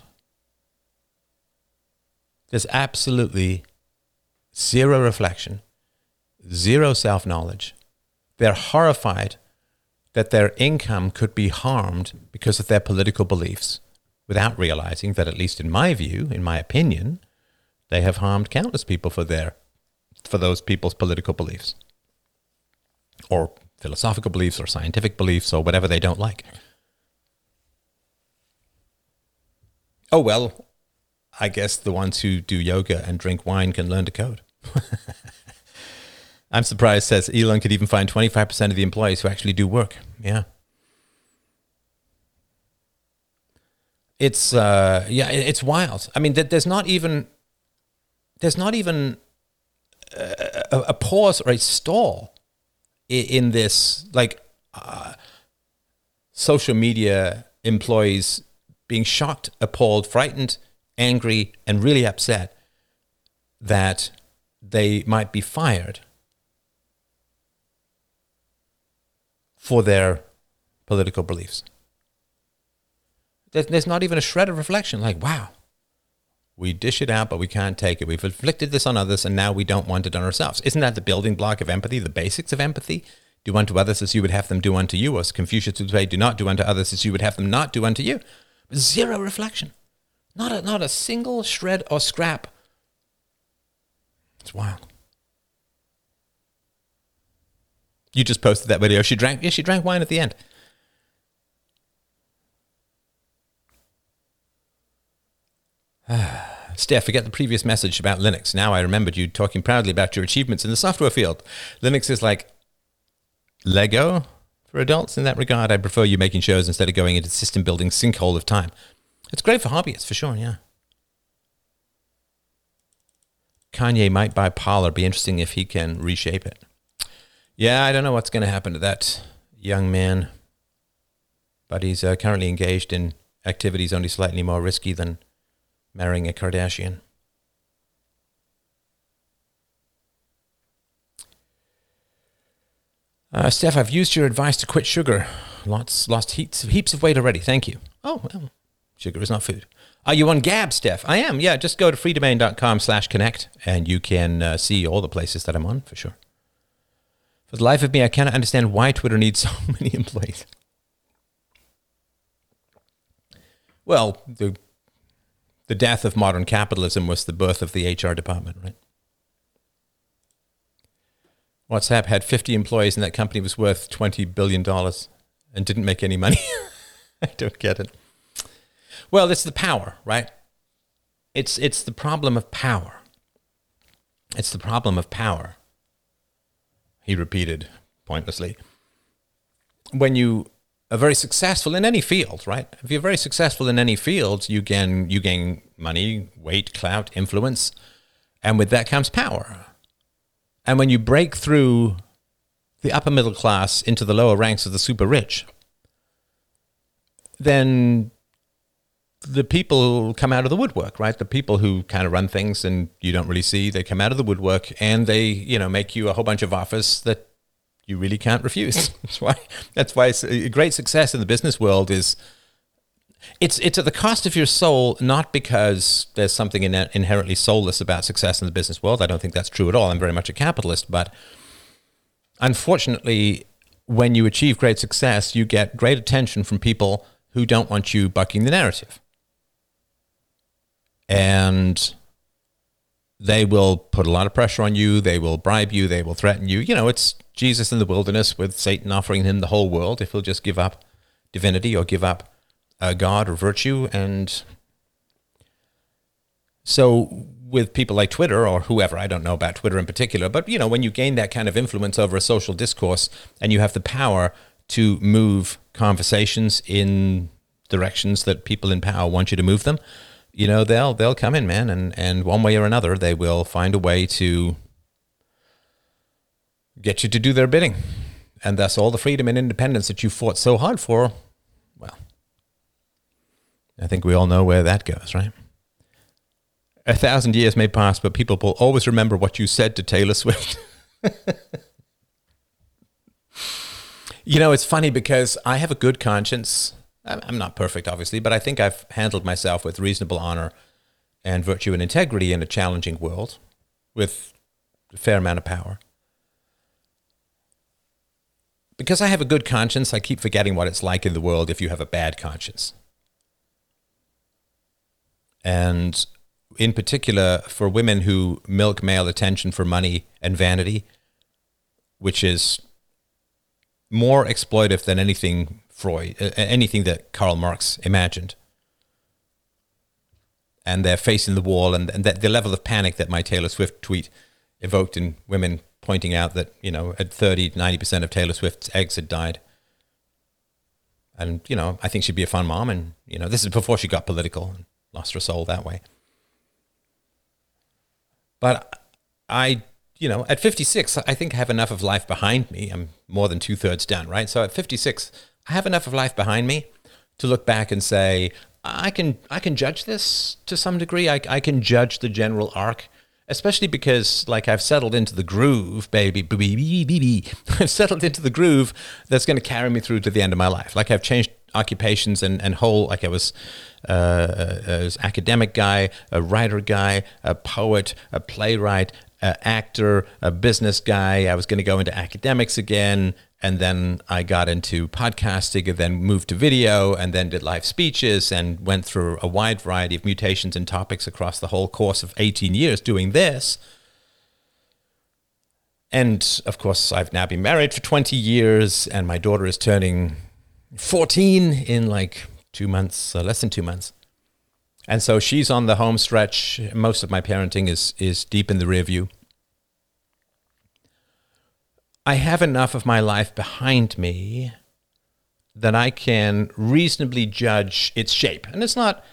There's absolutely zero reflection, zero self-knowledge. They're horrified that their income could be harmed because of their political beliefs without realizing that, at least in my view, in my opinion, they have harmed countless people for those people's political beliefs or philosophical beliefs or scientific beliefs or whatever they don't like. Oh, well, I guess the ones who do yoga and drink wine can learn to code. I'm surprised, says Elon could even find 25% of the employees who actually do work. Yeah. It's it's wild. I mean, there's not even a pause or a stall in this, like social media employees being shocked, appalled, frightened, angry, and really upset that they might be fired for their political beliefs. There's not even a shred of reflection, like, wow, we dish it out, but we can't take it. We've inflicted this on others, and now we don't want it on ourselves. Isn't that the building block of empathy, the basics of empathy? Do unto others as you would have them do unto you. Or as Confucius would say, do not do unto others as you would have them not do unto you. Zero reflection. Not a single shred or scrap. It's wild. You just posted that video. She drank wine at the end. Steph, forget the previous message about Linux. Now I remembered you talking proudly about your achievements in the software field. Linux is like Lego for adults in that regard. I prefer you making shows instead of going into system building sinkhole of time. It's great for hobbyists, for sure, yeah. Kanye might buy Parler. Be interesting if he can reshape it. Yeah, I don't know what's going to happen to that young man, but he's currently engaged in activities only slightly more risky than marrying a Kardashian. Steph, I've used your advice to quit sugar. Lost heaps of weight already. Thank you. Oh, well, sugar is not food. Are you on Gab, Steph? I am. Yeah, just go to freedomain.com/connect and you can see all the places that I'm on, for sure. For the life of me, I cannot understand why Twitter needs so many employees. Well, the death of modern capitalism was the birth of the HR department, right? WhatsApp had 50 employees and that company was worth $20 billion and didn't make any money. I don't get it. Well, it's the power, right? It's the problem of power. It's the problem of power, he repeated pointlessly. When you are very successful in any field, right? If you're very successful in any field, you gain money, weight, clout, influence, and with that comes power. And when you break through the upper middle class into the lower ranks of the super rich, then the people come out of the woodwork, right? The people who kind of run things and you don't really see, they come out of the woodwork and they, make you a whole bunch of offers that you really can't refuse. That's why it's a great success in the business world is it's at the cost of your soul, not because there's something inherently soulless about success in the business world. I don't think that's true at all. I'm very much a capitalist, but unfortunately, when you achieve great success, you get great attention from people who don't want you bucking the narrative. And they will put a lot of pressure on you. They will bribe you. They will threaten you. It's Jesus in the wilderness with Satan offering him the whole world if he'll just give up divinity or give up God or virtue. And so with people like Twitter or whoever, I don't know about Twitter in particular, but when you gain that kind of influence over a social discourse and you have the power to move conversations in directions that people in power want you to move them, they'll come in, man, and one way or another, they will find a way to get you to do their bidding. And thus all the freedom and independence that you fought so hard for, well, I think we all know where that goes, right? 1,000 years may pass, but people will always remember what you said to Taylor Swift. It's funny because I have a good conscience. I'm not perfect, obviously, but I think I've handled myself with reasonable honor and virtue and integrity in a challenging world with a fair amount of power. because I have a good conscience, I keep forgetting what it's like in the world if you have a bad conscience. And in particular, for women who milk male attention for money and vanity, which is more exploitive than anything anything that Karl Marx imagined. And they're facing the wall, and that the level of panic that my Taylor Swift tweet evoked in women pointing out that, at 30, 90% of Taylor Swift's eggs had died. And, I think she'd be a fun mom. And, this is before she got political and lost her soul that way. But at 56, I think I have enough of life behind me. I'm more than 2/3 done, right? So at 56, I have enough of life behind me to look back and say, I can judge this to some degree. I can judge the general arc, especially because I've settled into the groove, baby. I've settled into the groove that's going to carry me through to the end of my life. I've changed occupations and whole, I was an academic guy, a writer guy, a poet, a playwright, an actor, a business guy. I was going to go into academics again. And then I got into podcasting and then moved to video and then did live speeches and went through a wide variety of mutations and topics across the whole course of 18 years doing this. And of course, I've now been married for 20 years and my daughter is turning 14 in 2 months, less than 2 months. And so she's on the home stretch. Most of my parenting is deep in the rear view. I have enough of my life behind me that I can reasonably judge its shape. And it's not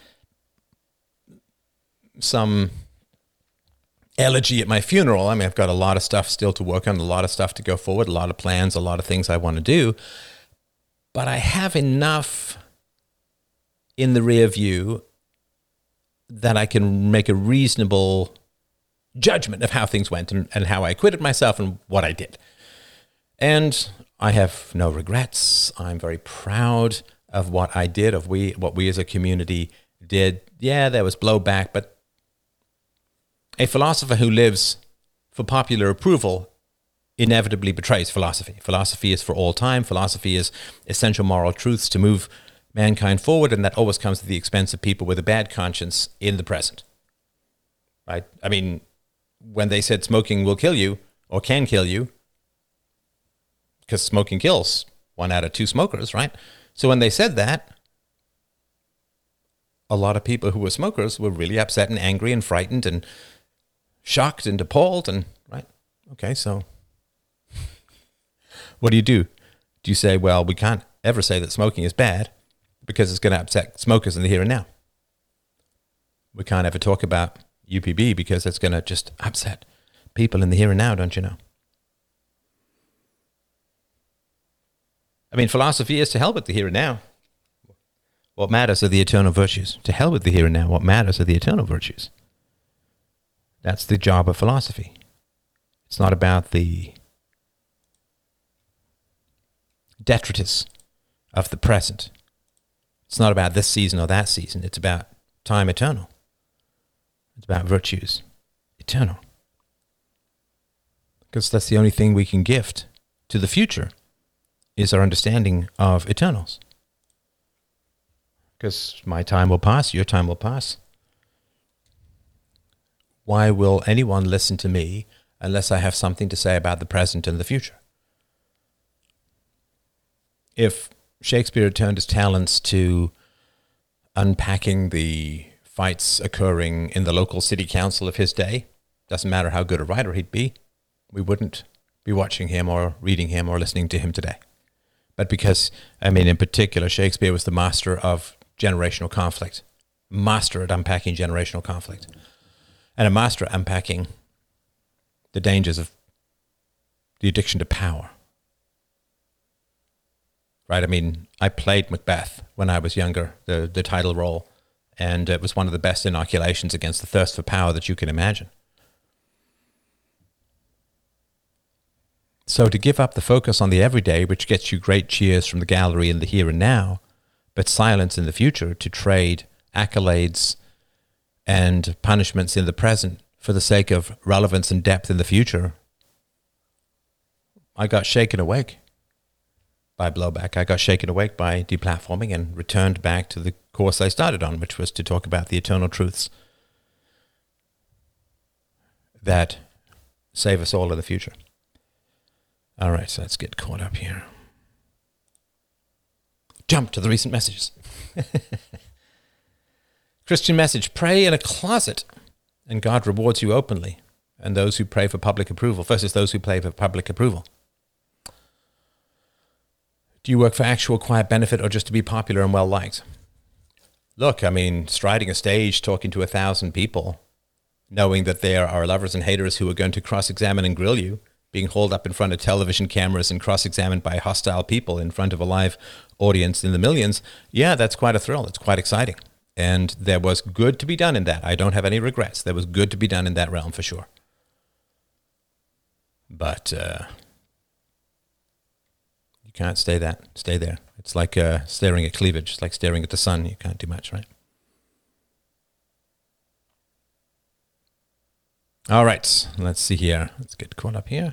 some elegy at my funeral. I mean, I've got a lot of stuff still to work on, a lot of stuff to go forward, a lot of plans, a lot of things I want to do. But I have enough in the rear view that I can make a reasonable judgment of how things went and how I acquitted myself and what I did. And I have no regrets. I'm very proud of what I did, of what we as a community did. Yeah, there was blowback, but a philosopher who lives for popular approval inevitably betrays philosophy. Philosophy is for all time. Philosophy is essential moral truths to move mankind forward, and that always comes at the expense of people with a bad conscience in the present. Right? I mean, when they said smoking will kill you or can kill you, because smoking kills 1 out of 2 smokers, right? So when they said that, a lot of people who were smokers were really upset and angry and frightened and shocked and appalled and, right? Okay, so what do? Do you say, well, we can't ever say that smoking is bad because it's going to upset smokers in the here and now? We can't ever talk about UPB because it's going to just upset people in the here and now, don't you know? I mean, philosophy is to hell with the here and now. What matters are the eternal virtues. To hell with the here and now. What matters are the eternal virtues. That's the job of philosophy. It's not about the detritus of the present. It's not about this season or that season. It's about time eternal. It's about virtues eternal. Because that's the only thing we can gift to the future is our understanding of eternals. Because my time will pass, your time will pass. Why will anyone listen to me unless I have something to say about the present and the future? If Shakespeare turned his talents to unpacking the fights occurring in the local city council of his day, doesn't matter how good a writer he'd be, we wouldn't be watching him or reading him or listening to him today. But because, in particular, Shakespeare was the master of generational conflict, master at unpacking generational conflict, and a master at unpacking the dangers of the addiction to power. Right? I played Macbeth when I was younger, the title role, and it was one of the best inoculations against the thirst for power that you can imagine. So to give up the focus on the everyday, which gets you great cheers from the gallery in the here and now, but silence in the future, to trade accolades and punishments in the present for the sake of relevance and depth in the future, I got shaken awake. by blowback. I got shaken awake by deplatforming and returned back to the course I started on, which was to talk about the eternal truths that save us all in the future. All right, so let's get caught up here. Jump to the recent messages. Christian message: pray in a closet and God rewards you openly, and those who pray for public approval versus those who pray for public approval. Do you work for actual quiet benefit or just to be popular and well-liked? Look, I mean, striding a stage, talking to 1,000 people, knowing that there are lovers and haters who are going to cross-examine and grill you, being hauled up in front of television cameras and cross-examined by hostile people in front of a live audience in the millions, yeah, that's quite a thrill. It's quite exciting. And there was good to be done in that. I don't have any regrets. There was good to be done in that realm for sure. But you can't stay there. It's like staring at cleavage. It's like staring at the sun. You can't do much, right? All right, let's see here. Let's get caught up here.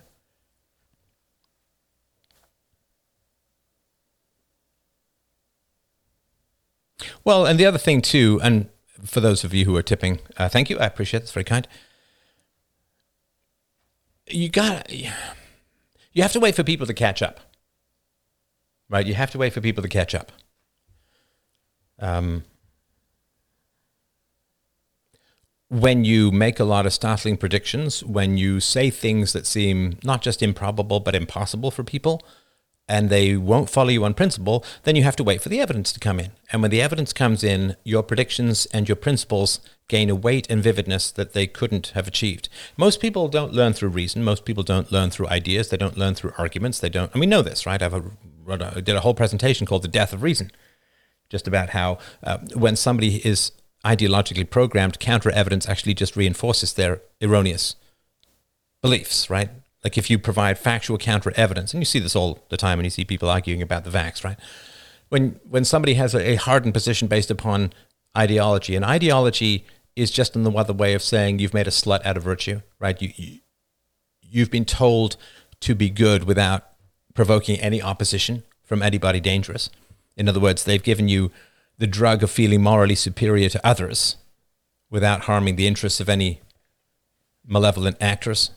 Well, and the other thing too, and for those of you who are tipping, thank you. I appreciate it. It's very kind. You have to wait for people to catch up, right? You have to wait for people to catch up. When you make a lot of startling predictions, when you say things that seem not just improbable but impossible for people, and they won't follow you on principle, then you have to wait for the evidence to come in. And when the evidence comes in, your predictions and your principles gain a weight and vividness that they couldn't have achieved. Most people don't learn through reason. Most people don't learn through ideas. They don't learn through arguments. They don't, and we know this, right? I did a whole presentation called The Death of Reason, just about how when somebody is ideologically programmed, counter evidence actually just reinforces their erroneous beliefs, right? Like if you provide factual counter evidence, and you see this all the time when you see people arguing about the vax, right? When somebody has a hardened position based upon ideology, and ideology is just another way of saying you've made a slut out of virtue, right? You've been told to be good without provoking any opposition from anybody dangerous. In other words, they've given you the drug of feeling morally superior to others without harming the interests of any malevolent actors.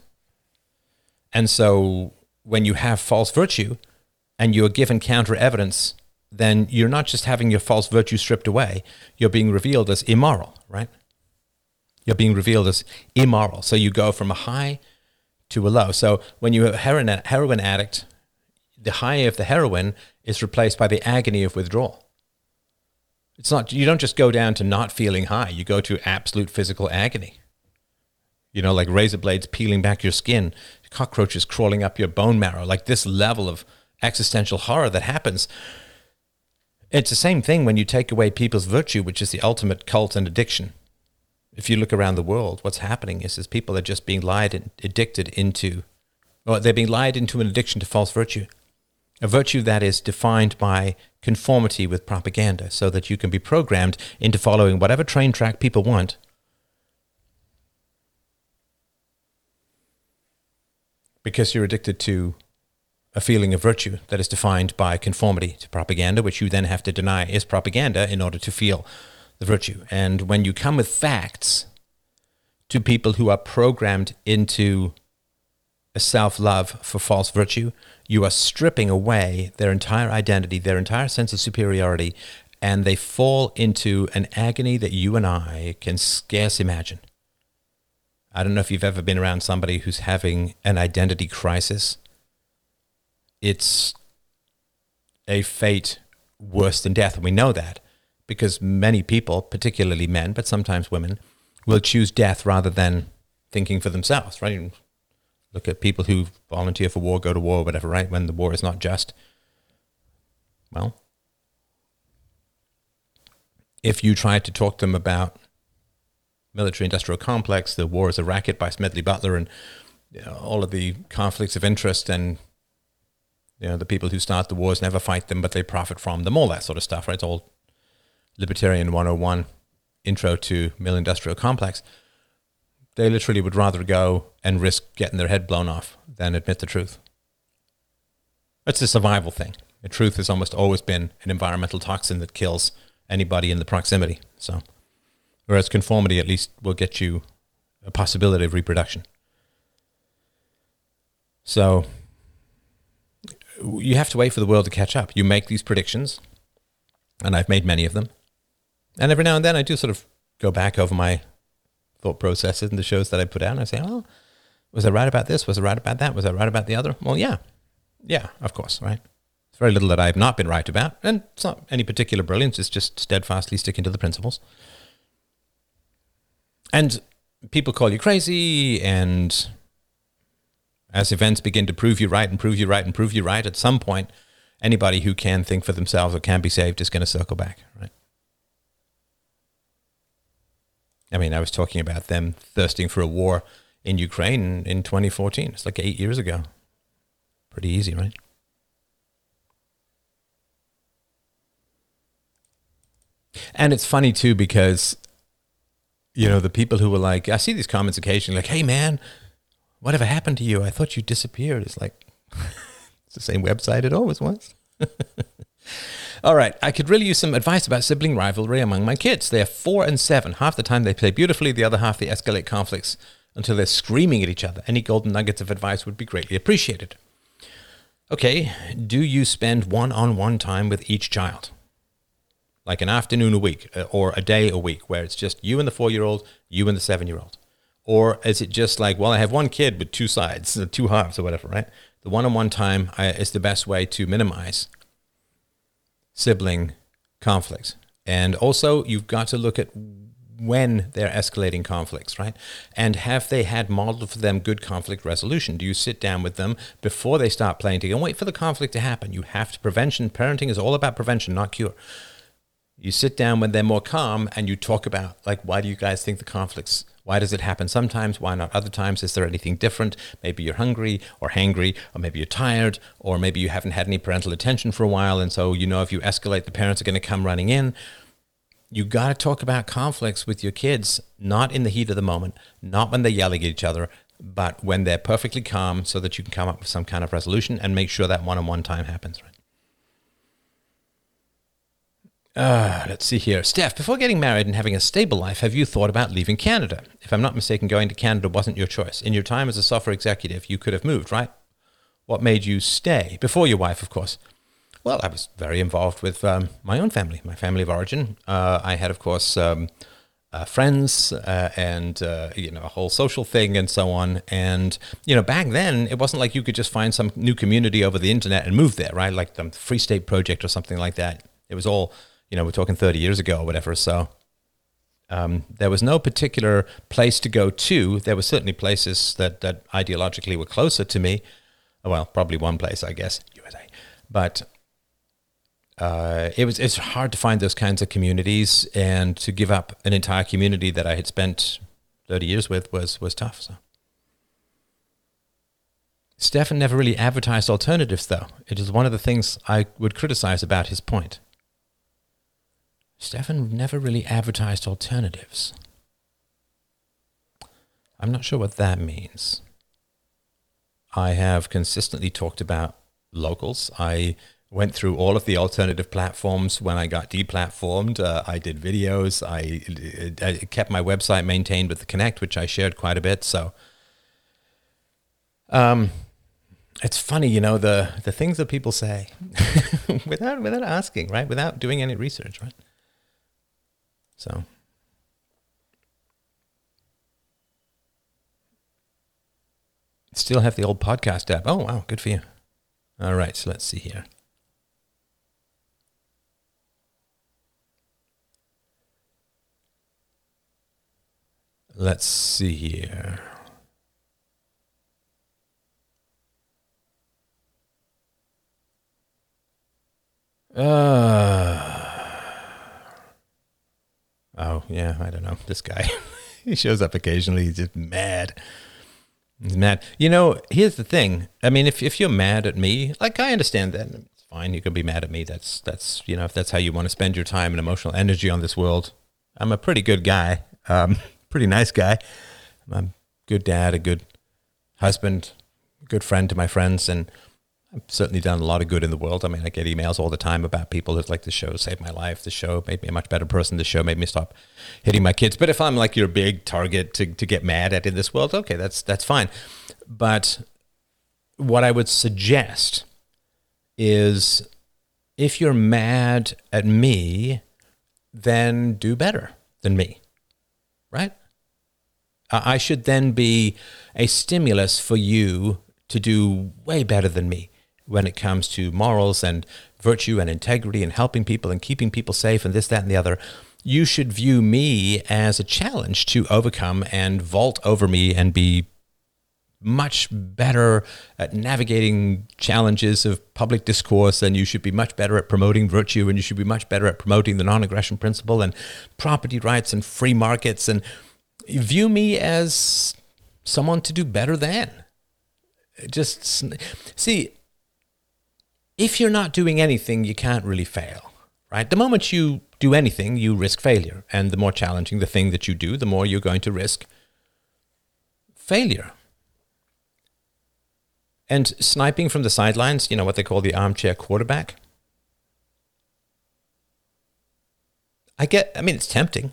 And so when you have false virtue and you're given counter evidence, then you're not just having your false virtue stripped away, you're being revealed as immoral, right? You're being revealed as immoral. So you go from a high to a low. So when you're a heroin addict, the high of the heroin is replaced by the agony of withdrawal. It's not, you don't just go down to not feeling high, you go to absolute physical agony. You know, like razor blades peeling back your skin, cockroaches crawling up your bone marrow, like this level of existential horror that happens. It's the same thing when you take away people's virtue, which is the ultimate cult and addiction. If you look around the world, what's happening is people are just being lied and addicted into, or they're being lied into an addiction to false virtue. A virtue that is defined by conformity with propaganda, so that you can be programmed into following whatever train track people want. Because you're addicted to a feeling of virtue that is defined by conformity to propaganda, which you then have to deny is propaganda in order to feel the virtue. And when you come with facts to people who are programmed into a self-love for false virtue, you are stripping away their entire identity, their entire sense of superiority, and they fall into an agony that you and I can scarce imagine. I don't know if you've ever been around somebody who's having an identity crisis. It's a fate worse than death. And we know that because many people, particularly men, but sometimes women, will choose death rather than thinking for themselves, right? Look at people who volunteer for war, go to war, whatever, right? When the war is not just. Well, if you try to talk to them about military-industrial complex, the war is a racket by Smedley Butler, and all of the conflicts of interest, and the people who start the wars never fight them, but they profit from them, all that sort of stuff, right? It's all Libertarian 101, intro to military-industrial complex. They literally would rather go and risk getting their head blown off than admit the truth. It's a survival thing. The truth has almost always been an environmental toxin that kills anybody in the proximity. So, whereas conformity at least will get you a possibility of reproduction. So, you have to wait for the world to catch up. You make these predictions, and I've made many of them. And every now and then I do sort of go back over my thought processes and the shows that I put out, and I say, oh, was I right about this? Was I right about that? Was I right about the other? Well, yeah. Yeah, of course, right? There's very little that I have not been right about, and it's not any particular brilliance. It's just steadfastly sticking to the principles. And people call you crazy, and as events begin to prove you right and prove you right and prove you right, at some point, anybody who can think for themselves or can be saved is going to circle back, right? I mean, I was talking about them thirsting for a war in Ukraine in 2014. It's like 8 years ago. Pretty easy, right? And it's funny, too, because, you know, the people who were like, I see these comments occasionally, like, hey, man, whatever happened to you? I thought you disappeared. It's like, it's the same website it always was. All right, I could really use some advice about sibling rivalry among my kids. They are 4 and 7. Half the time they play beautifully, the other half they escalate conflicts until they're screaming at each other. Any golden nuggets of advice would be greatly appreciated. Okay, do you spend one-on-one time with each child? Like an afternoon a week or a day a week where it's just you and the 4-year-old, you and the 7-year-old? Or is it just like, well, I have one kid with two sides, two halves or whatever, right? The one-on-one time is the best way to minimize sibling conflicts. And also, you've got to look at when they're escalating conflicts, right? And have they had modeled for them good conflict resolution? Do you sit down with them before they start playing together and wait for the conflict to happen? You have to prevention. Parenting is all about prevention, not cure. You sit down when they're more calm and you talk about, like, why do you guys think the conflicts, why does it happen sometimes? Why not other times? Is there anything different? Maybe you're hungry or hangry, or maybe you're tired, or maybe you haven't had any parental attention for a while. And so, you know, if you escalate, the parents are going to come running in. You got to talk about conflicts with your kids, not in the heat of the moment, not when they're yelling at each other, but when they're perfectly calm so that you can come up with some kind of resolution and make sure that one-on-one time happens, right? Let's see here. Steph, before getting married and having a stable life, have you thought about leaving Canada? If I'm not mistaken, going to Canada wasn't your choice. In your time as a software executive, you could have moved, right? What made you stay? Before your wife, of course. Well, I was very involved with my own family, my family of origin. I had, of course, friends and, you know, a whole social thing and so on. And, you know, back then, it wasn't like you could just find some new community over the internet and move there, right? Like the Free State Project or something like that. It was all, you know, we're talking 30 years ago or whatever. So there was no particular place to go to. There were certainly places that ideologically were closer to me. Well, probably one place, I guess, USA. But it's hard to find those kinds of communities, and to give up an entire community that I had spent 30 years with was tough. So Stefan never really advertised alternatives, though. It is one of the things I would criticize about his point. Stefan never really advertised alternatives. I'm not sure what that means. I have consistently talked about locals. I went through all of the alternative platforms when I got deplatformed. I did videos. I kept my website maintained with the Connect, which I shared quite a bit. So it's funny, you know, the things that people say without asking, right? Without doing any research, right? So still have the old podcast app. Oh, wow. Good for you. All right. So let's see here. Let's see here. Oh, yeah, I don't know. This guy, he shows up occasionally. He's just mad. He's mad. You know, here's the thing. I mean, if you're mad at me, like, I understand that. It's fine. You can be mad at me. That's you know, if that's how you want to spend your time and emotional energy on this world. I'm a pretty good guy. Pretty nice guy. I'm a good dad, a good husband, a good friend to my friends, and I've certainly done a lot of good in the world. I mean, I get emails all the time about people that like the show saved my life. The show made me a much better person. The show made me stop hitting my kids. But if I'm like your big target to get mad at in this world, okay, that's fine. But what I would suggest is if you're mad at me, then do better than me, right? I should then be a stimulus for you to do way better than me when it comes to morals and virtue and integrity and helping people and keeping people safe and this, that, and the other. You should view me as a challenge to overcome and vault over me and be much better at navigating challenges of public discourse, and you should be much better at promoting virtue, and you should be much better at promoting the non-aggression principle and property rights and free markets, and view me as someone to do better than. Just see, if you're not doing anything, you can't really fail, right? The moment you do anything, you risk failure. And the more challenging the thing that you do, the more you're going to risk failure. And sniping from the sidelines, you know, what they call the armchair quarterback. I mean, it's tempting.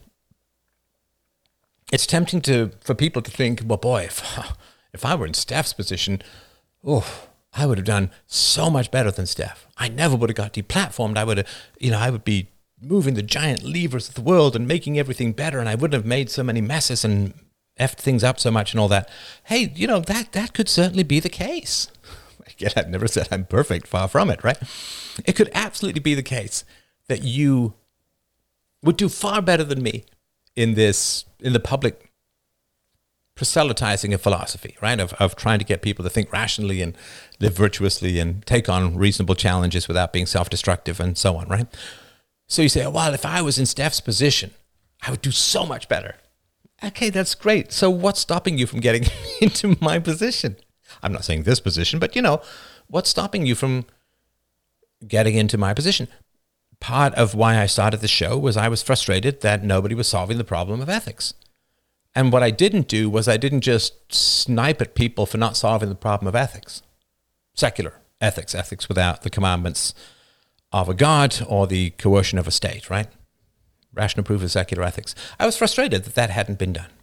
It's tempting for people to think, well, boy, if I were in Steph's position, I would have done so much better than Steph. I never would have got deplatformed. I would be moving the giant levers of the world and making everything better, and I wouldn't have made so many messes and effed things up so much and all that. Hey, you know, that could certainly be the case. Again, I've never said I'm perfect, far from it, right? It could absolutely be the case that you would do far better than me in the public proselytizing of philosophy, right? Of trying to get people to think rationally and live virtuously and take on reasonable challenges without being self-destructive and so on, right? So you say, oh, well, if I was in Steph's position, I would do so much better. Okay, that's great. So what's stopping you from getting into my position? I'm not saying this position, but, you know, what's stopping you from getting into my position? Part of why I started the show was I was frustrated that nobody was solving the problem of ethics. And what I didn't do was I didn't just snipe at people for not solving the problem of ethics. Secular ethics, ethics without the commandments of a God or the coercion of a state, right? Rational proof of secular ethics. I was frustrated that hadn't been done.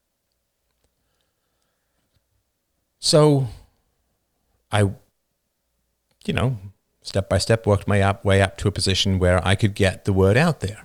So I, step by step worked my way up to a position where I could get the word out there.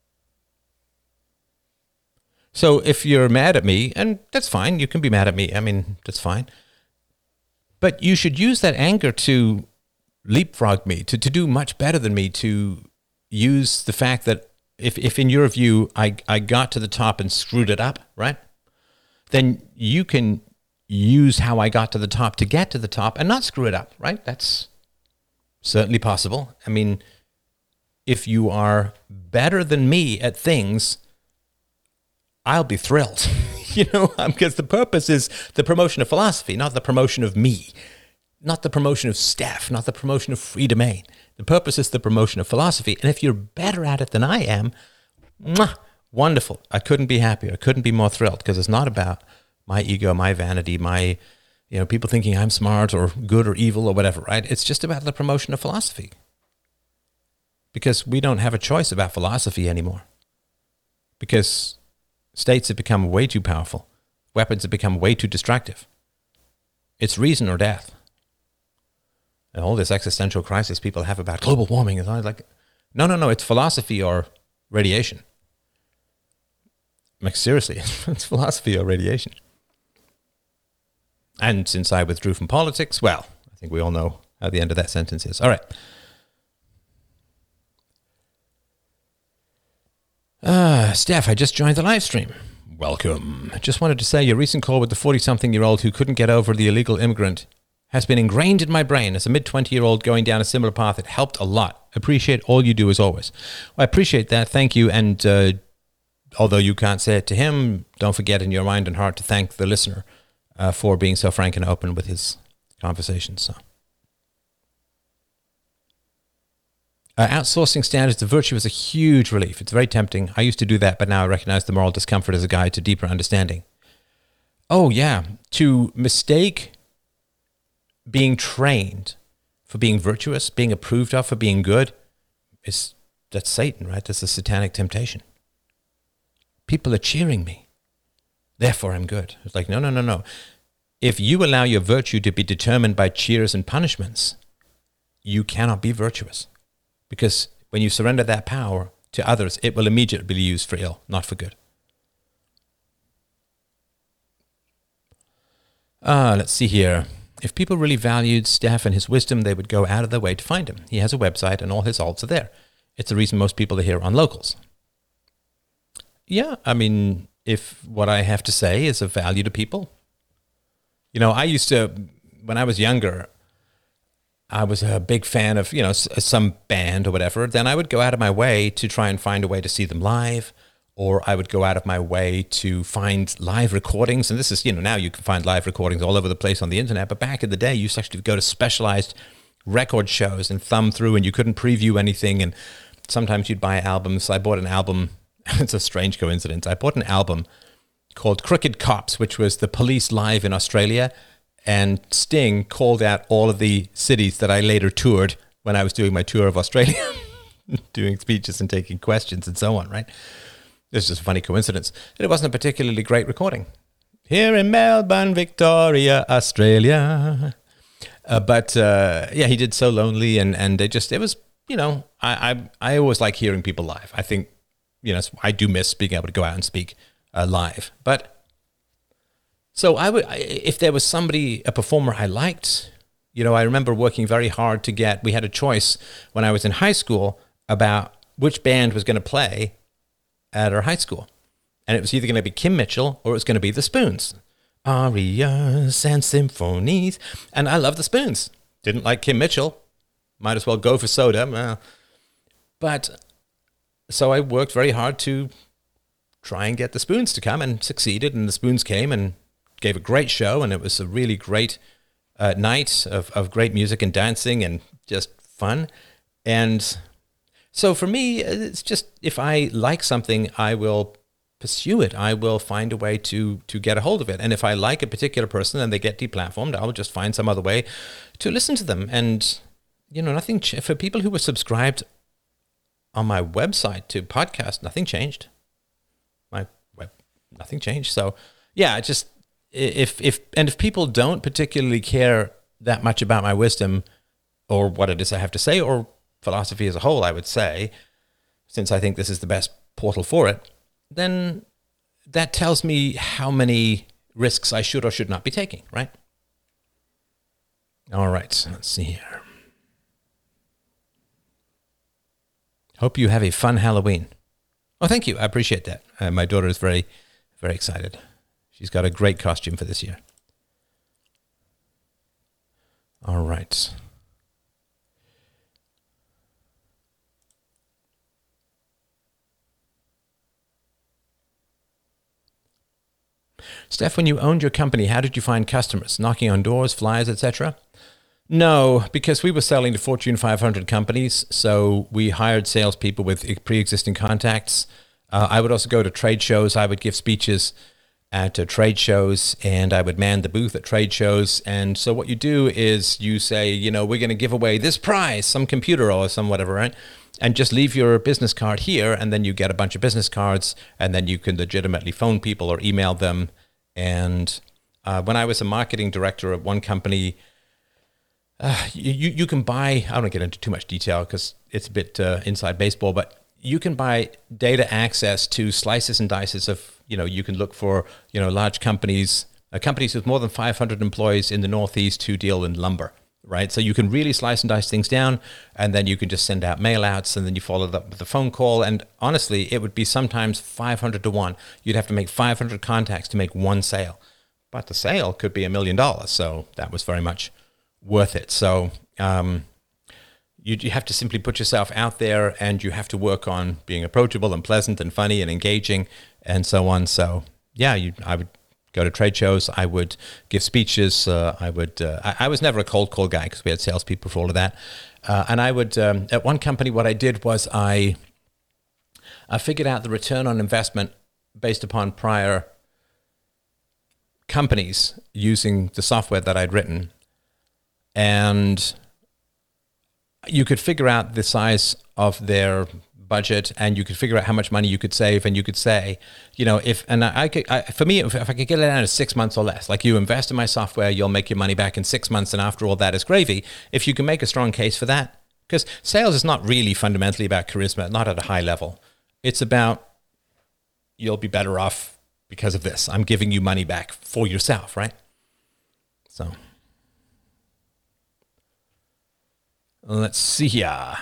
So if you're mad at me, and that's fine, you can be mad at me. I mean, that's fine. But you should use that anger to leapfrog me, to do much better than me, to use the fact that if in your view I got to the top and screwed it up, right? Then you can use how I got to the top to get to the top and not screw it up, right? That's certainly possible. I mean, if you are better than me at things, I'll be thrilled, because the purpose is the promotion of philosophy, not the promotion of me, not the promotion of Steph, not the promotion of free domain. The purpose is the promotion of philosophy. And if you're better at it than I am, wonderful. I couldn't be happier. I couldn't be more thrilled, because it's not about my ego, my vanity, my, people thinking I'm smart or good or evil or whatever, right? It's just about the promotion of philosophy. Because we don't have a choice about philosophy anymore. Because states have become way too powerful. Weapons have become way too destructive. It's reason or death. And all this existential crisis people have about global warming is like, no, it's philosophy or radiation. Like, seriously, it's philosophy or radiation. And since I withdrew from politics, well, I think we all know how the end of that sentence is. All right. Steph, I just joined the live stream. Welcome. Just wanted to say your recent call with the 40-something-year-old who couldn't get over the illegal immigrant has been ingrained in my brain. As a mid-20-year-old going down a similar path, it helped a lot. Appreciate all you do as always. Well, I appreciate that. Thank you. And although you can't say it to him, don't forget in your mind and heart to thank the listener for being so frank and open with his conversations. So. Outsourcing standards of virtue is a huge relief. It's very tempting. I used to do that, but now I recognize the moral discomfort as a guide to deeper understanding. Oh, yeah. To mistake being trained for being virtuous, being approved of for being good, that's Satan, right? That's a satanic temptation. People are cheering me, therefore I'm good. It's like, no, no, no, no. If you allow your virtue to be determined by cheers and punishments, you cannot be virtuous. Because when you surrender that power to others, it will immediately be used for ill, not for good. Let's see here. If people really valued Steph and his wisdom, they would go out of their way to find him. He has a website and all his alts are there. It's the reason most people are here on Locals. Yeah, I mean, if what I have to say is of value to people. You know, I used to, when I was younger, I was a big fan of, you know, some band or whatever. Then I would go out of my way to try and find a way to see them live, or I would go out of my way to find live recordings. And this is, you know, now you can find live recordings all over the place on the internet. But back in the day, you used to actually go to specialized record shows and thumb through, and you couldn't preview anything. And sometimes you'd buy albums. I bought an album. It's a strange coincidence. I bought an album called Crooked Cops, which was the Police live in Australia. And Sting called out all of the cities that I later toured when I was doing my tour of Australia, doing speeches and taking questions and so on, right? It's just a funny coincidence. And it wasn't a particularly great recording. Here in Melbourne, Victoria, Australia. Yeah, he did So Lonely, and it was, you know, I always like hearing people live. I think, you know, I do miss being able to go out and speak live. But so if there was somebody, a performer I liked, you know, I remember working very hard we had a choice when I was in high school about which band was going to play at our high school. And it was either going to be Kim Mitchell or it was going to be the Spoons. Arias and symphonies. And I love the Spoons. Didn't like Kim Mitchell. Might as well go for Soda. But so I worked very hard to try and get the Spoons to come, and succeeded. And the Spoons came and gave a great show. And it was a really great night of great music and dancing and just fun. And so for me, it's just, if I like something, I will pursue it. I will find a way to get a hold of it. And if I like a particular person and they get deplatformed, I'll just find some other way to listen to them. And, you know, nothing, for people who were subscribed on my website to podcast, nothing changed. Nothing changed. So yeah, just, if people don't particularly care that much about my wisdom or what it is I have to say, or philosophy as a whole, I would say, since I think this is the best portal for it, then that tells me how many risks I should or should not be taking, right? All right, let's see here. Hope you have a fun Halloween. Oh, thank you. I appreciate that. My daughter is very, very excited. She's got a great costume for this year. All right. Steph, when you owned your company, how did you find customers? Knocking on doors, flyers, etc.? No, because we were selling to Fortune 500 companies, so we hired salespeople with pre-existing contacts. I would also go to trade shows. I would give speeches at trade shows, and I would man the booth at trade shows. And so what you do is you say, you know, we're going to give away this prize, some computer or some whatever, right? And just leave your business card here, and then you get a bunch of business cards, and then you can legitimately phone people or email them. And when I was a marketing director at one company, you can buy, I don't want to get into too much detail because it's a bit inside baseball, but you can buy data access to slices and dices of, you know, you can look for, you know, large companies, companies with more than 500 employees in the Northeast who deal in lumber, right? So you can really slice and dice things down, and then you can just send out mail outs, and then you follow that with a phone call. And honestly, it would be sometimes 500 to 1. You'd have to make 500 contacts to make one sale, but the sale could be $1 million. So that was very much worth it. So you have to simply put yourself out there, and you have to work on being approachable and pleasant and funny and engaging and so on. So yeah, I would go to trade shows. I would give speeches. I was never a cold call guy because we had salespeople for all of that. And I would, at one company, what I did was I figured out the return on investment based upon prior companies using the software that I'd written. And you could figure out the size of their budget, and you could figure out how much money you could save, and you could say, for me, if I could get it down to 6 months or less, like you invest in my software, you'll make your money back in 6 months, and after all that is gravy. If you can make a strong case for that, because sales is not really fundamentally about charisma, not at a high level. It's about, you'll be better off because of this. I'm giving you money back for yourself, right? So let's see here.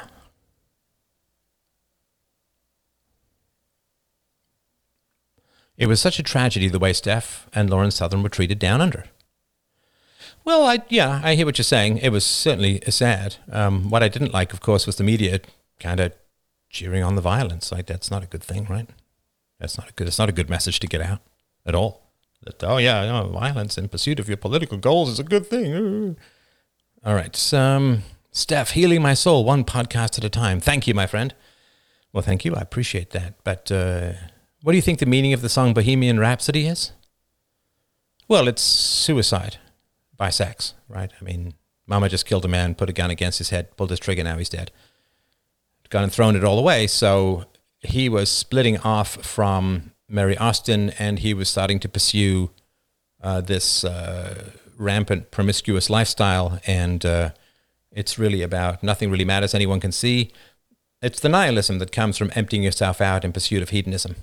It was such a tragedy the way Steph and Lauren Southern were treated down under. Well, I hear what you're saying. It was certainly sad. What I didn't like, of course, was the media kind of cheering on the violence. Like, that's not a good thing, right? It's not a good message to get out at all. That, violence in pursuit of your political goals is a good thing. All right. Steph, healing my soul, one podcast at a time. Thank you, my friend. Well, thank you. I appreciate that. But what do you think the meaning of the song Bohemian Rhapsody is? Well, it's suicide by sex, right? I mean, Mama just killed a man, put a gun against his head, pulled his trigger, now he's dead. Gone and thrown it all away. So he was splitting off from Mary Austin, and he was starting to pursue this rampant, promiscuous lifestyle. And it's really about nothing really matters, anyone can see. It's the nihilism that comes from emptying yourself out in pursuit of hedonism.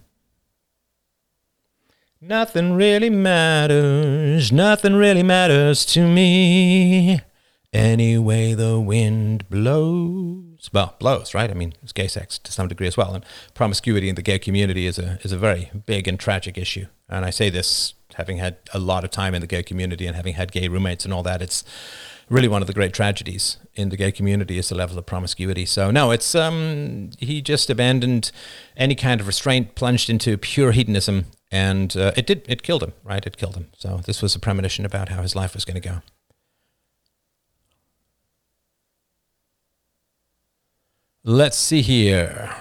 Nothing really matters to me, any way the wind blows. Well, blows, right? I mean, it's gay sex to some degree as well. And promiscuity in the gay community is a very big and tragic issue. And I say this having had a lot of time in the gay community and having had gay roommates and all that. It's really one of the great tragedies in the gay community is the level of promiscuity. So no, it's he just abandoned any kind of restraint, plunged into pure hedonism, and it killed him, right? It killed him. So this was a premonition about how his life was going to go. Let's see here.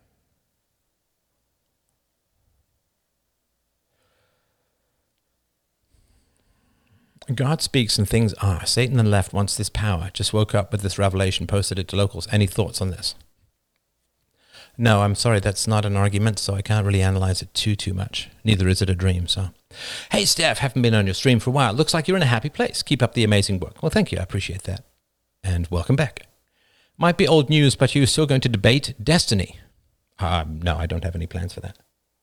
God speaks and things are. Satan and left wants this power. Just woke up with this revelation, posted it to locals. Any thoughts on this? No, I'm sorry, that's not an argument, so I can't really analyze it too much. Neither is it a dream, so. Hey, Steph, haven't been on your stream for a while. Looks like you're in a happy place. Keep up the amazing work. Well, thank you. I appreciate that. And welcome back. Might be old news, but you're still going to debate destiny. No, I don't have any plans for that.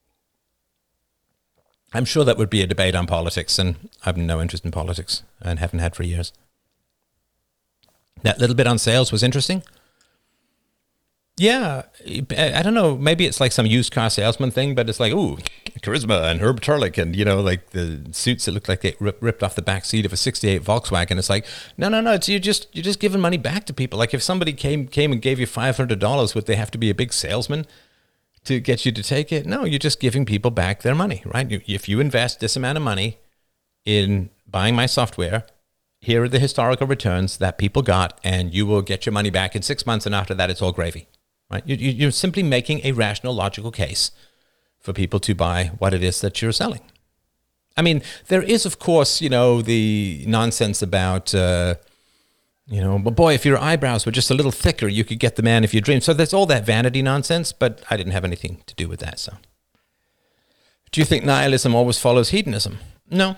I'm sure that would be a debate on politics, and I have no interest in politics and haven't had for years. That little bit on sales was interesting. Yeah, I don't know, maybe it's like some used car salesman thing, but it's like, ooh, charisma and Herb Turlick and, like the suits that look like they ripped off the back seat of a 68 Volkswagen. It's like, no, it's, you're just giving money back to people. Like if somebody came and gave you $500, would they have to be a big salesman to get you to take it? No, you're just giving people back their money, right? If you invest this amount of money in buying my software, here are the historical returns that people got, and you will get your money back in 6 months, and after that, it's all gravy, right? You're simply making a rational, logical case for people to buy what it is that you're selling. I mean, there is, of course, the nonsense about, but boy, if your eyebrows were just a little thicker, you could get the man of your dreams. So there's all that vanity nonsense, but I didn't have anything to do with that. So, do you think nihilism always follows hedonism? No.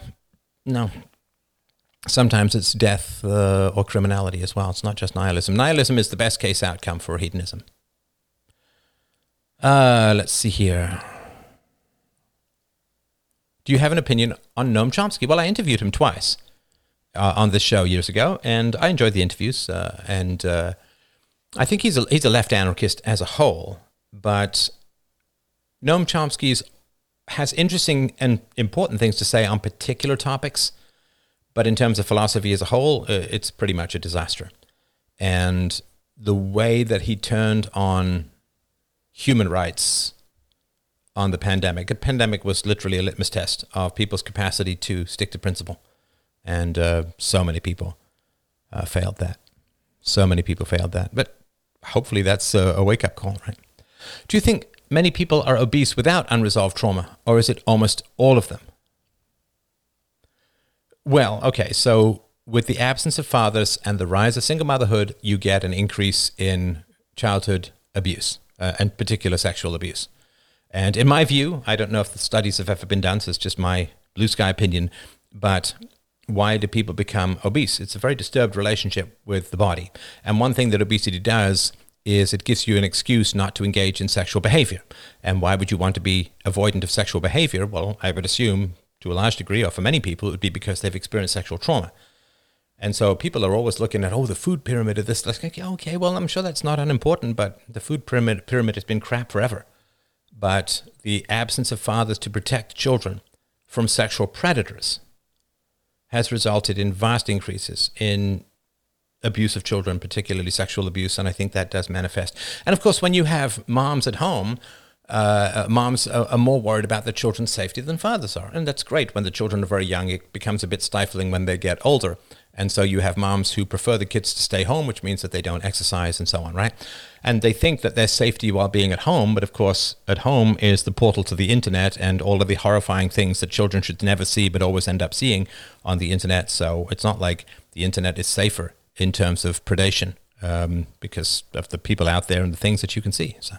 Sometimes it's death or criminality as well. It's not just nihilism. Nihilism is the best case outcome for hedonism. Let's see here. Do you have an opinion on Noam Chomsky? Well, I interviewed him twice on this show years ago, and I enjoyed the interviews. And I think he's a left anarchist as a whole, but Noam Chomsky has interesting and important things to say on particular topics. But in terms of philosophy as a whole, it's pretty much a disaster. And the way that he turned on human rights on the pandemic was literally a litmus test of people's capacity to stick to principle. And so many people failed that. But hopefully that's a wake-up call, right? Do you think many people are obese without unresolved trauma, or is it almost all of them? Well, okay, so with the absence of fathers and the rise of single motherhood, you get an increase in childhood abuse, and particular sexual abuse. And in my view, I don't know if the studies have ever been done, so it's just my blue sky opinion, but why do people become obese? It's a very disturbed relationship with the body. And one thing that obesity does is it gives you an excuse not to engage in sexual behavior. And why would you want to be avoidant of sexual behavior? Well, I would assume to a large degree, or for many people, it would be because they've experienced sexual trauma. And so people are always looking at, the food pyramid of this. Like, okay, well, I'm sure that's not unimportant, but the food pyramid has been crap forever. But the absence of fathers to protect children from sexual predators has resulted in vast increases in abuse of children, particularly sexual abuse, and I think that does manifest. And of course, when you have moms at home, moms are more worried about their children's safety than fathers are. And that's great. When the children are very young, it becomes a bit stifling when they get older. And so you have moms who prefer the kids to stay home, which means that they don't exercise and so on, right? And they think that there's safety while being at home. But of course, at home is the portal to the internet and all of the horrifying things that children should never see, but always end up seeing on the internet. So it's not like the internet is safer in terms of predation, because of the people out there and the things that you can see. So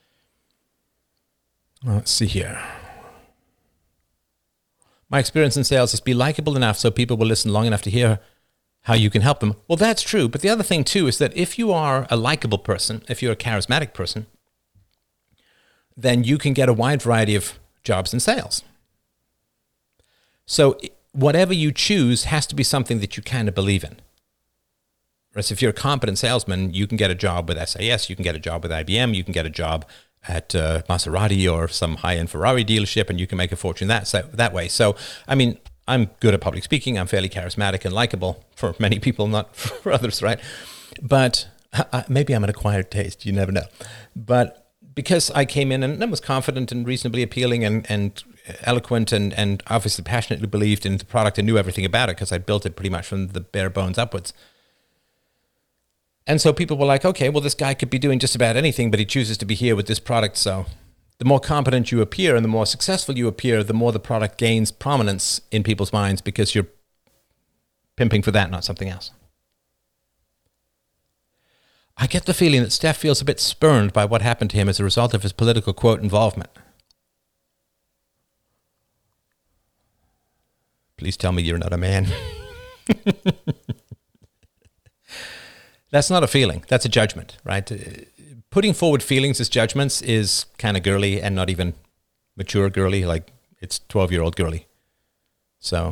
let's see here. My experience in sales is be likable enough so people will listen long enough to hear how you can help them. Well, that's true. But the other thing, too, is that if you are a likable person, if you're a charismatic person, then you can get a wide variety of jobs in sales. So whatever you choose has to be something that you kind of believe in. Whereas if you're a competent salesman, you can get a job with SAS, you can get a job with IBM, you can get a job at Maserati or some high-end Ferrari dealership, and you can make a fortune that way. So, I mean, I'm good at public speaking. I'm fairly charismatic and likable for many people, not for others, right? But maybe I'm an acquired taste. You never know. But because I came in and was confident and reasonably appealing and eloquent and obviously passionately believed in the product and knew everything about it because I built it pretty much from the bare bones upwards. And so people were like, okay, well, this guy could be doing just about anything, but he chooses to be here with this product. So the more competent you appear and the more successful you appear, the more the product gains prominence in people's minds because you're pimping for that, not something else. I get the feeling that Steph feels a bit spurned by what happened to him as a result of his political, quote, involvement. Please tell me you're not a man. That's not a feeling. That's a judgment, right? Putting forward feelings as judgments is kind of girly and not even mature girly. Like it's 12-year-old girly. So,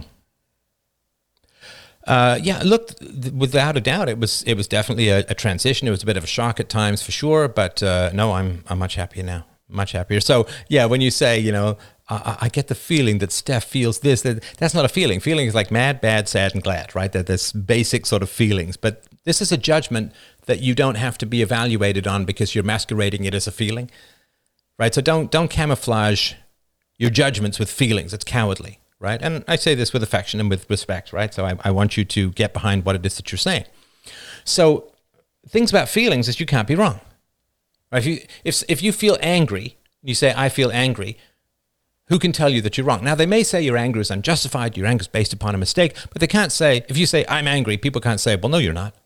yeah, look, without a doubt, it was definitely a transition. It was a bit of a shock at times for sure. But no, I'm much happier now. Much happier. So, yeah, when you say, I get the feeling that Steph feels this, that's not a feeling. Feeling is like mad, bad, sad, and glad, right? That there's basic sort of feelings. But this is a judgment that you don't have to be evaluated on because you're masquerading it as a feeling, right? So don't camouflage your judgments with feelings. It's cowardly, right? And I say this with affection and with respect, right? So I want you to get behind what it is that you're saying. So things about feelings is you can't be wrong. Right? If you feel angry, you say, I feel angry, who can tell you that you're wrong? Now, they may say your anger is unjustified, your anger is based upon a mistake, but they can't say, if you say, I'm angry, people can't say, well, no, you're not.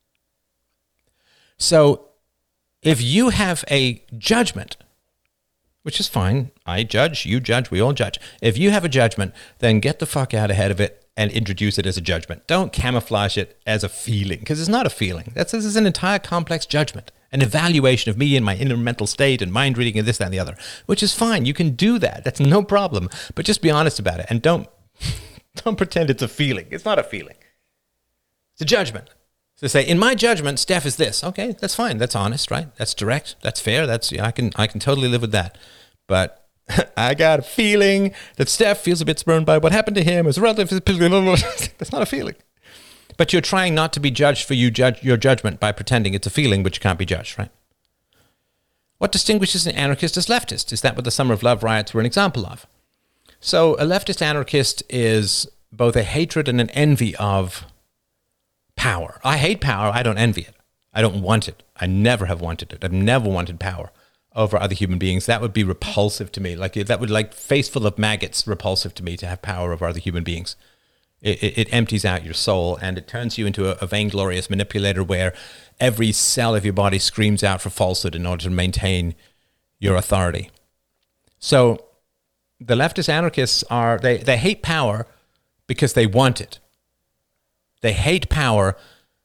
So if you have a judgment, which is fine, I judge, you judge, we all judge. If you have a judgment, then get the fuck out ahead of it and introduce it as a judgment. Don't camouflage it as a feeling, because it's not a feeling. This is an entire complex judgment, an evaluation of me and my inner mental state and mind reading and this, that, and the other, which is fine. You can do that. That's no problem. But just be honest about it and don't pretend it's a feeling. It's not a feeling. It's a judgment. So say, in my judgment, Steph is this. Okay, that's fine. That's honest, right? That's direct. That's fair. I can totally live with that. But I got a feeling that Steph feels a bit spurned by what happened to him as a relative. That's not a feeling. But you're trying not to be judged for your judgment by pretending it's a feeling which can't be judged, right? What distinguishes an anarchist as leftist? Is that what the Summer of Love riots were an example of? So a leftist anarchist is both a hatred and an envy of power. I hate power. I don't envy it. I don't want it. I never have wanted it. I've never wanted power over other human beings. That would be repulsive to me. That would face full of maggots repulsive to me to have power over other human beings. It empties out your soul, and it turns you into a vainglorious manipulator where every cell of your body screams out for falsehood in order to maintain your authority. So the leftist anarchists they hate power because they want it. They hate power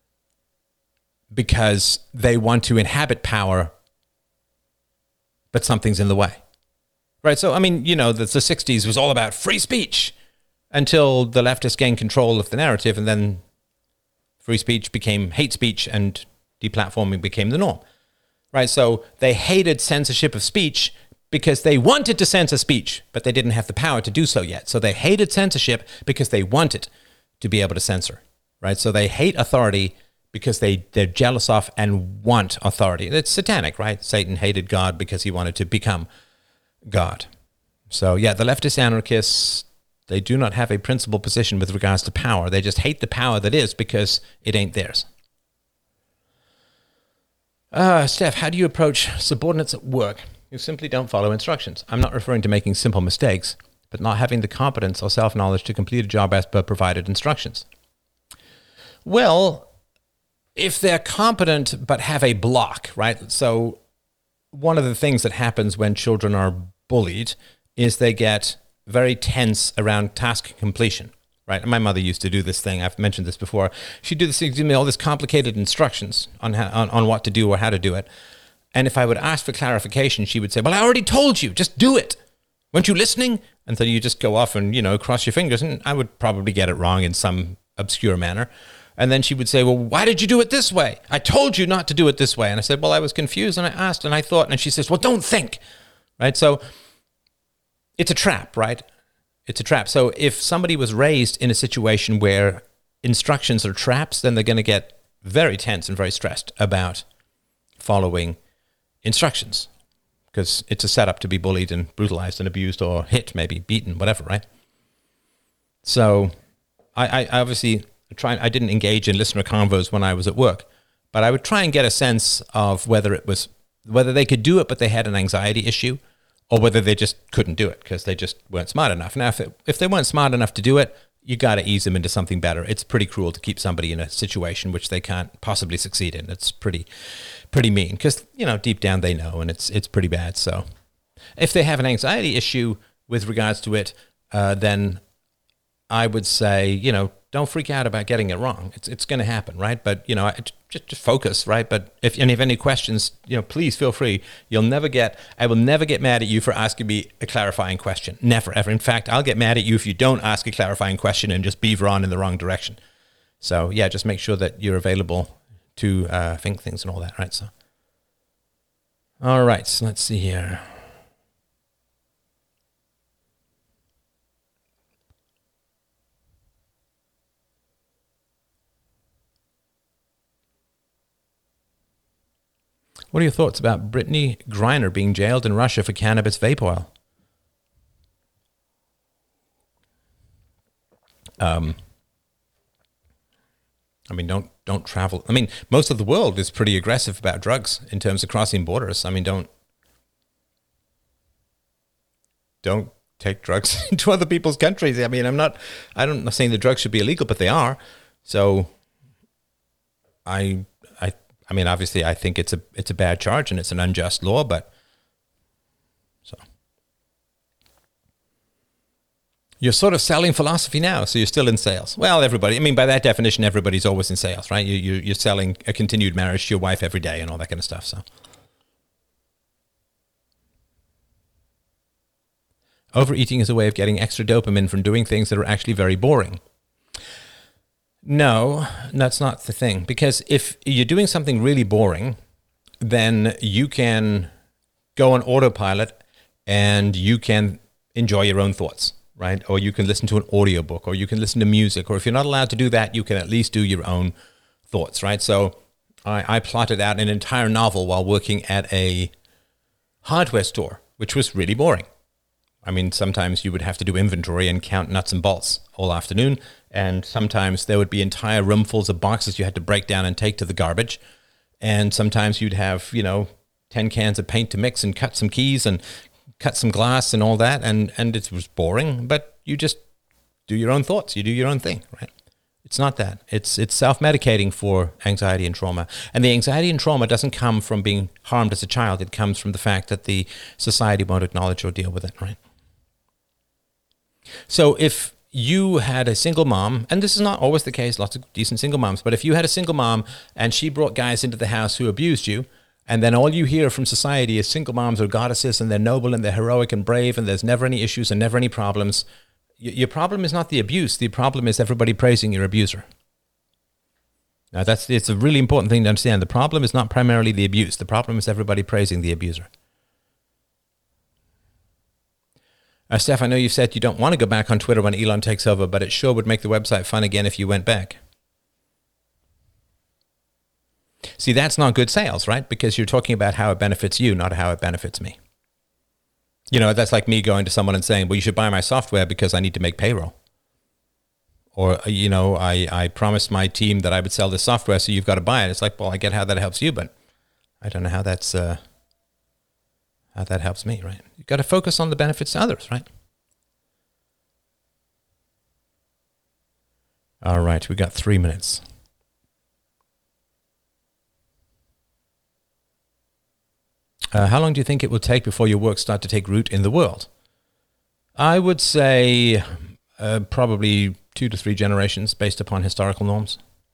because they want to inhabit power, but something's in the way. Right? So, I mean, the 60s was all about free speech until the leftists gained control of the narrative, and then free speech became hate speech and deplatforming became the norm. Right? So they hated censorship of speech because they wanted to censor speech, but they didn't have the power to do so yet. So they hated censorship because they wanted to be able to censor. Right? So they hate authority because they're jealous of and want authority. It's satanic, right? Satan hated God because he wanted to become God. So yeah, the leftist anarchists, they do not have a principled position with regards to power. They just hate the power that is because it ain't theirs. Steph, how do you approach subordinates at work who simply don't follow instructions? I'm not referring to making simple mistakes, but not having the competence or self-knowledge to complete a job as per provided instructions. Well, if they're competent but have a block, right? So one of the things that happens when children are bullied is they get very tense around task completion, right? And my mother used to do this thing. I've mentioned this before. She'd do this thing, give me all this complicated instructions on what to do or how to do it. And if I would ask for clarification, she would say, well, I already told you, just do it. Weren't you listening? And so you just go off and, cross your fingers. And I would probably get it wrong in some obscure manner. And then she would say, well, why did you do it this way? I told you not to do it this way. And I said, well, I was confused and I asked and I thought. And she says, well, don't think, right? So it's a trap, right? It's a trap. So if somebody was raised in a situation where instructions are traps, then they're going to get very tense and very stressed about following instructions because it's a setup to be bullied and brutalized and abused or hit, maybe beaten, whatever, right? So I obviously... I didn't engage in listener convos when I was at work, but I would try and get a sense of whether they could do it, but they had an anxiety issue, or whether they just couldn't do it because they just weren't smart enough. Now, if they weren't smart enough to do it, you got to ease them into something better. It's pretty cruel to keep somebody in a situation which they can't possibly succeed in. It's pretty mean because, deep down they know, and it's pretty bad. So if they have an anxiety issue with regards to it, then I would say, don't freak out about getting it wrong. It's going to happen, right? But, just focus, right? But if you have any questions, please feel free. I will never get mad at you for asking me a clarifying question. Never, ever. In fact, I'll get mad at you if you don't ask a clarifying question and just beaver on in the wrong direction. So yeah, just make sure that you're available to think things and all that, right? So, all right, so let's see here. What are your thoughts about Brittany Griner being jailed in Russia for cannabis vape oil? Don't travel. Most of the world is pretty aggressive about drugs in terms of crossing borders. Don't take drugs into other people's countries. I'm not saying the drugs should be illegal, but they are. So obviously, I think it's a bad charge and it's an unjust law, but so you're sort of selling philosophy now, so you're still in sales. Well, everybody. By that definition, everybody's always in sales, right? You're selling a continued marriage to your wife every day and all that kind of stuff. So overeating is a way of getting extra dopamine from doing things that are actually very boring. No, that's not the thing. Because if you're doing something really boring, then you can go on autopilot and you can enjoy your own thoughts, right? Or you can listen to an audiobook, or you can listen to music, or if you're not allowed to do that, you can at least do your own thoughts, right? So I plotted out an entire novel while working at a hardware store, which was really boring. Sometimes you would have to do inventory and count nuts and bolts all afternoon. And sometimes there would be entire roomfuls of boxes you had to break down and take to the garbage. And sometimes you'd have, 10 cans of paint to mix and cut some keys and cut some glass and all that. And it was boring, but you just do your own thoughts. You do your own thing, right? It's not that. It's self-medicating for anxiety and trauma. And the anxiety and trauma doesn't come from being harmed as a child. It comes from the fact that the society won't acknowledge or deal with it, right? So if you had a single mom, and this is not always the case, lots of decent single moms, but if you had a single mom and she brought guys into the house who abused you, and then all you hear from society is single moms are goddesses and they're noble and they're heroic and brave and there's never any issues and never any problems, your problem is not the abuse. The problem is everybody praising your abuser. Now, it's a really important thing to understand. The problem is not primarily the abuse. The problem is everybody praising the abuser. Steph, I know you said you don't want to go back on Twitter when Elon takes over, but it sure would make the website fun again if you went back. See, that's not good sales, right? Because you're talking about how it benefits you, not how it benefits me. You know, that's like me going to someone and saying, well, you should buy my software because I need to make payroll. Or, you know, I promised my team that I would sell this software, so you've got to buy it. It's like, well, I get how that helps you, but I don't know how that's how that helps me, right? You've got to focus on the benefits to others, right? All right, we got 3 minutes. How long do you think it will take before your work start to take root in the world? I would say probably 2 to 3 generations based upon historical norms.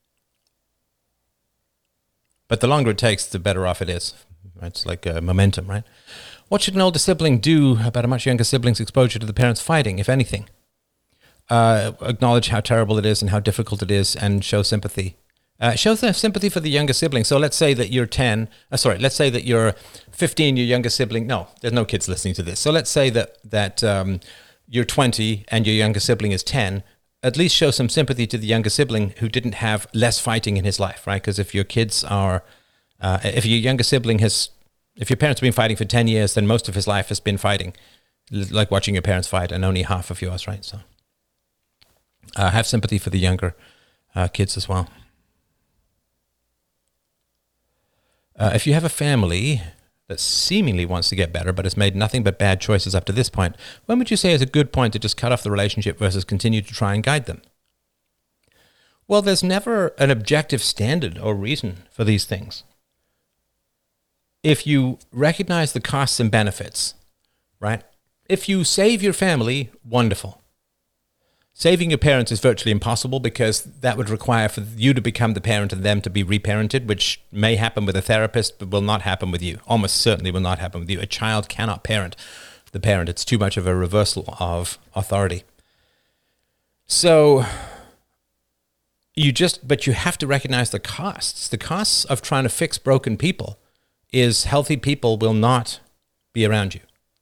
But the longer it takes, the better off it is. It's like momentum, right? What should an older sibling do about a much younger sibling's exposure to the parents fighting, if anything? Acknowledge how terrible it is and how difficult it is and show sympathy. Show sympathy for the younger sibling. So let's say that you're let's say that you're 15, your younger sibling. No, there's no kids listening to this. So let's say that you're 20 and your younger sibling is 10. At least show some sympathy to the younger sibling who didn't have less fighting in his life, right? Because if your kids are, if your younger sibling if your parents have been fighting for 10 years, then most of his life has been fighting, like watching your parents fight, and only half of yours, right? So have sympathy for the younger kids as well. If you have a family that seemingly wants to get better but has made nothing but bad choices up to this point, when would you say is a good point to just cut off the relationship versus continue to try and guide them? Well, there's never an objective standard or reason for these things. If you recognize the costs and benefits, right? If you save your family, wonderful. Saving your parents is virtually impossible because that would require for you to become the parent and them to be reparented, which may happen with a therapist, but will not happen with you. Almost certainly will not happen with you. A child cannot parent the parent. It's too much of a reversal of authority. So but you have to recognize the costs. The costs of trying to fix broken people is healthy people will not be around you.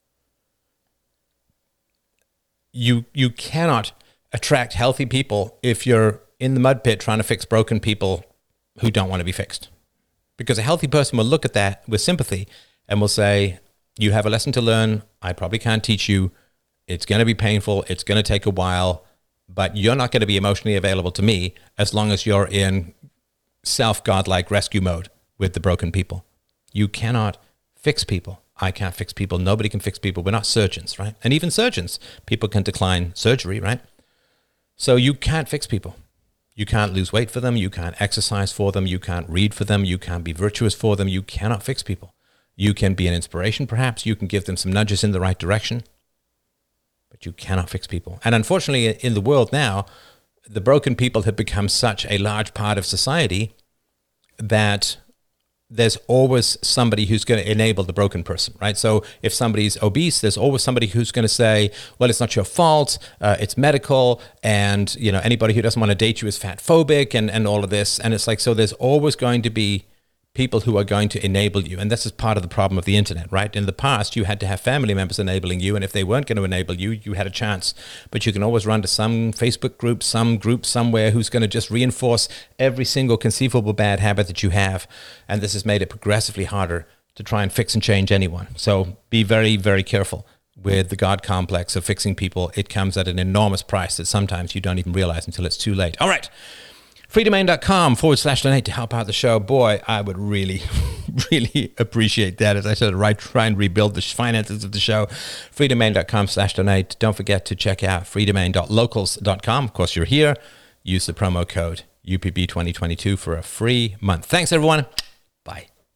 You cannot attract healthy people if you're in the mud pit trying to fix broken people who don't want to be fixed. Because a healthy person will look at that with sympathy and will say, you have a lesson to learn. I probably can't teach you. It's going to be painful. It's going to take a while, but you're not going to be emotionally available to me as long as you're in self-godlike rescue mode with the broken people. You cannot fix people. I can't fix people. Nobody can fix people. We're not surgeons, right? And even surgeons, people can decline surgery, right? So you can't fix people. You can't lose weight for them. You can't exercise for them. You can't read for them. You can't be virtuous for them. You cannot fix people. You can be an inspiration, perhaps. You can give them some nudges in the right direction. But you cannot fix people. And unfortunately, in the world now, the broken people have become such a large part of society that there's always somebody who's going to enable the broken person, right? So if somebody's obese, there's always somebody who's going to say, well, it's not your fault, it's medical, and anybody who doesn't want to date you is fat phobic and all of this. And it's like, so there's always going to be people who are going to enable you. And this is part of the problem of the internet, right? In the past, you had to have family members enabling you. And if they weren't going to enable you, you had a chance. But you can always run to some Facebook group somewhere who's going to just reinforce every single conceivable bad habit that you have. And this has made it progressively harder to try and fix and change anyone. So be very, very careful with the God complex of fixing people. It comes at an enormous price that sometimes you don't even realize until it's too late. All right. freedomain.com/donate to help out the show. Boy, I would really, really appreciate that. As I said, try and rebuild the finances of the show. freedomain.com/donate. Don't forget to check out freedomain.locals.com. Of course, you're here. Use the promo code UPB2022 for a free month. Thanks, everyone. Bye.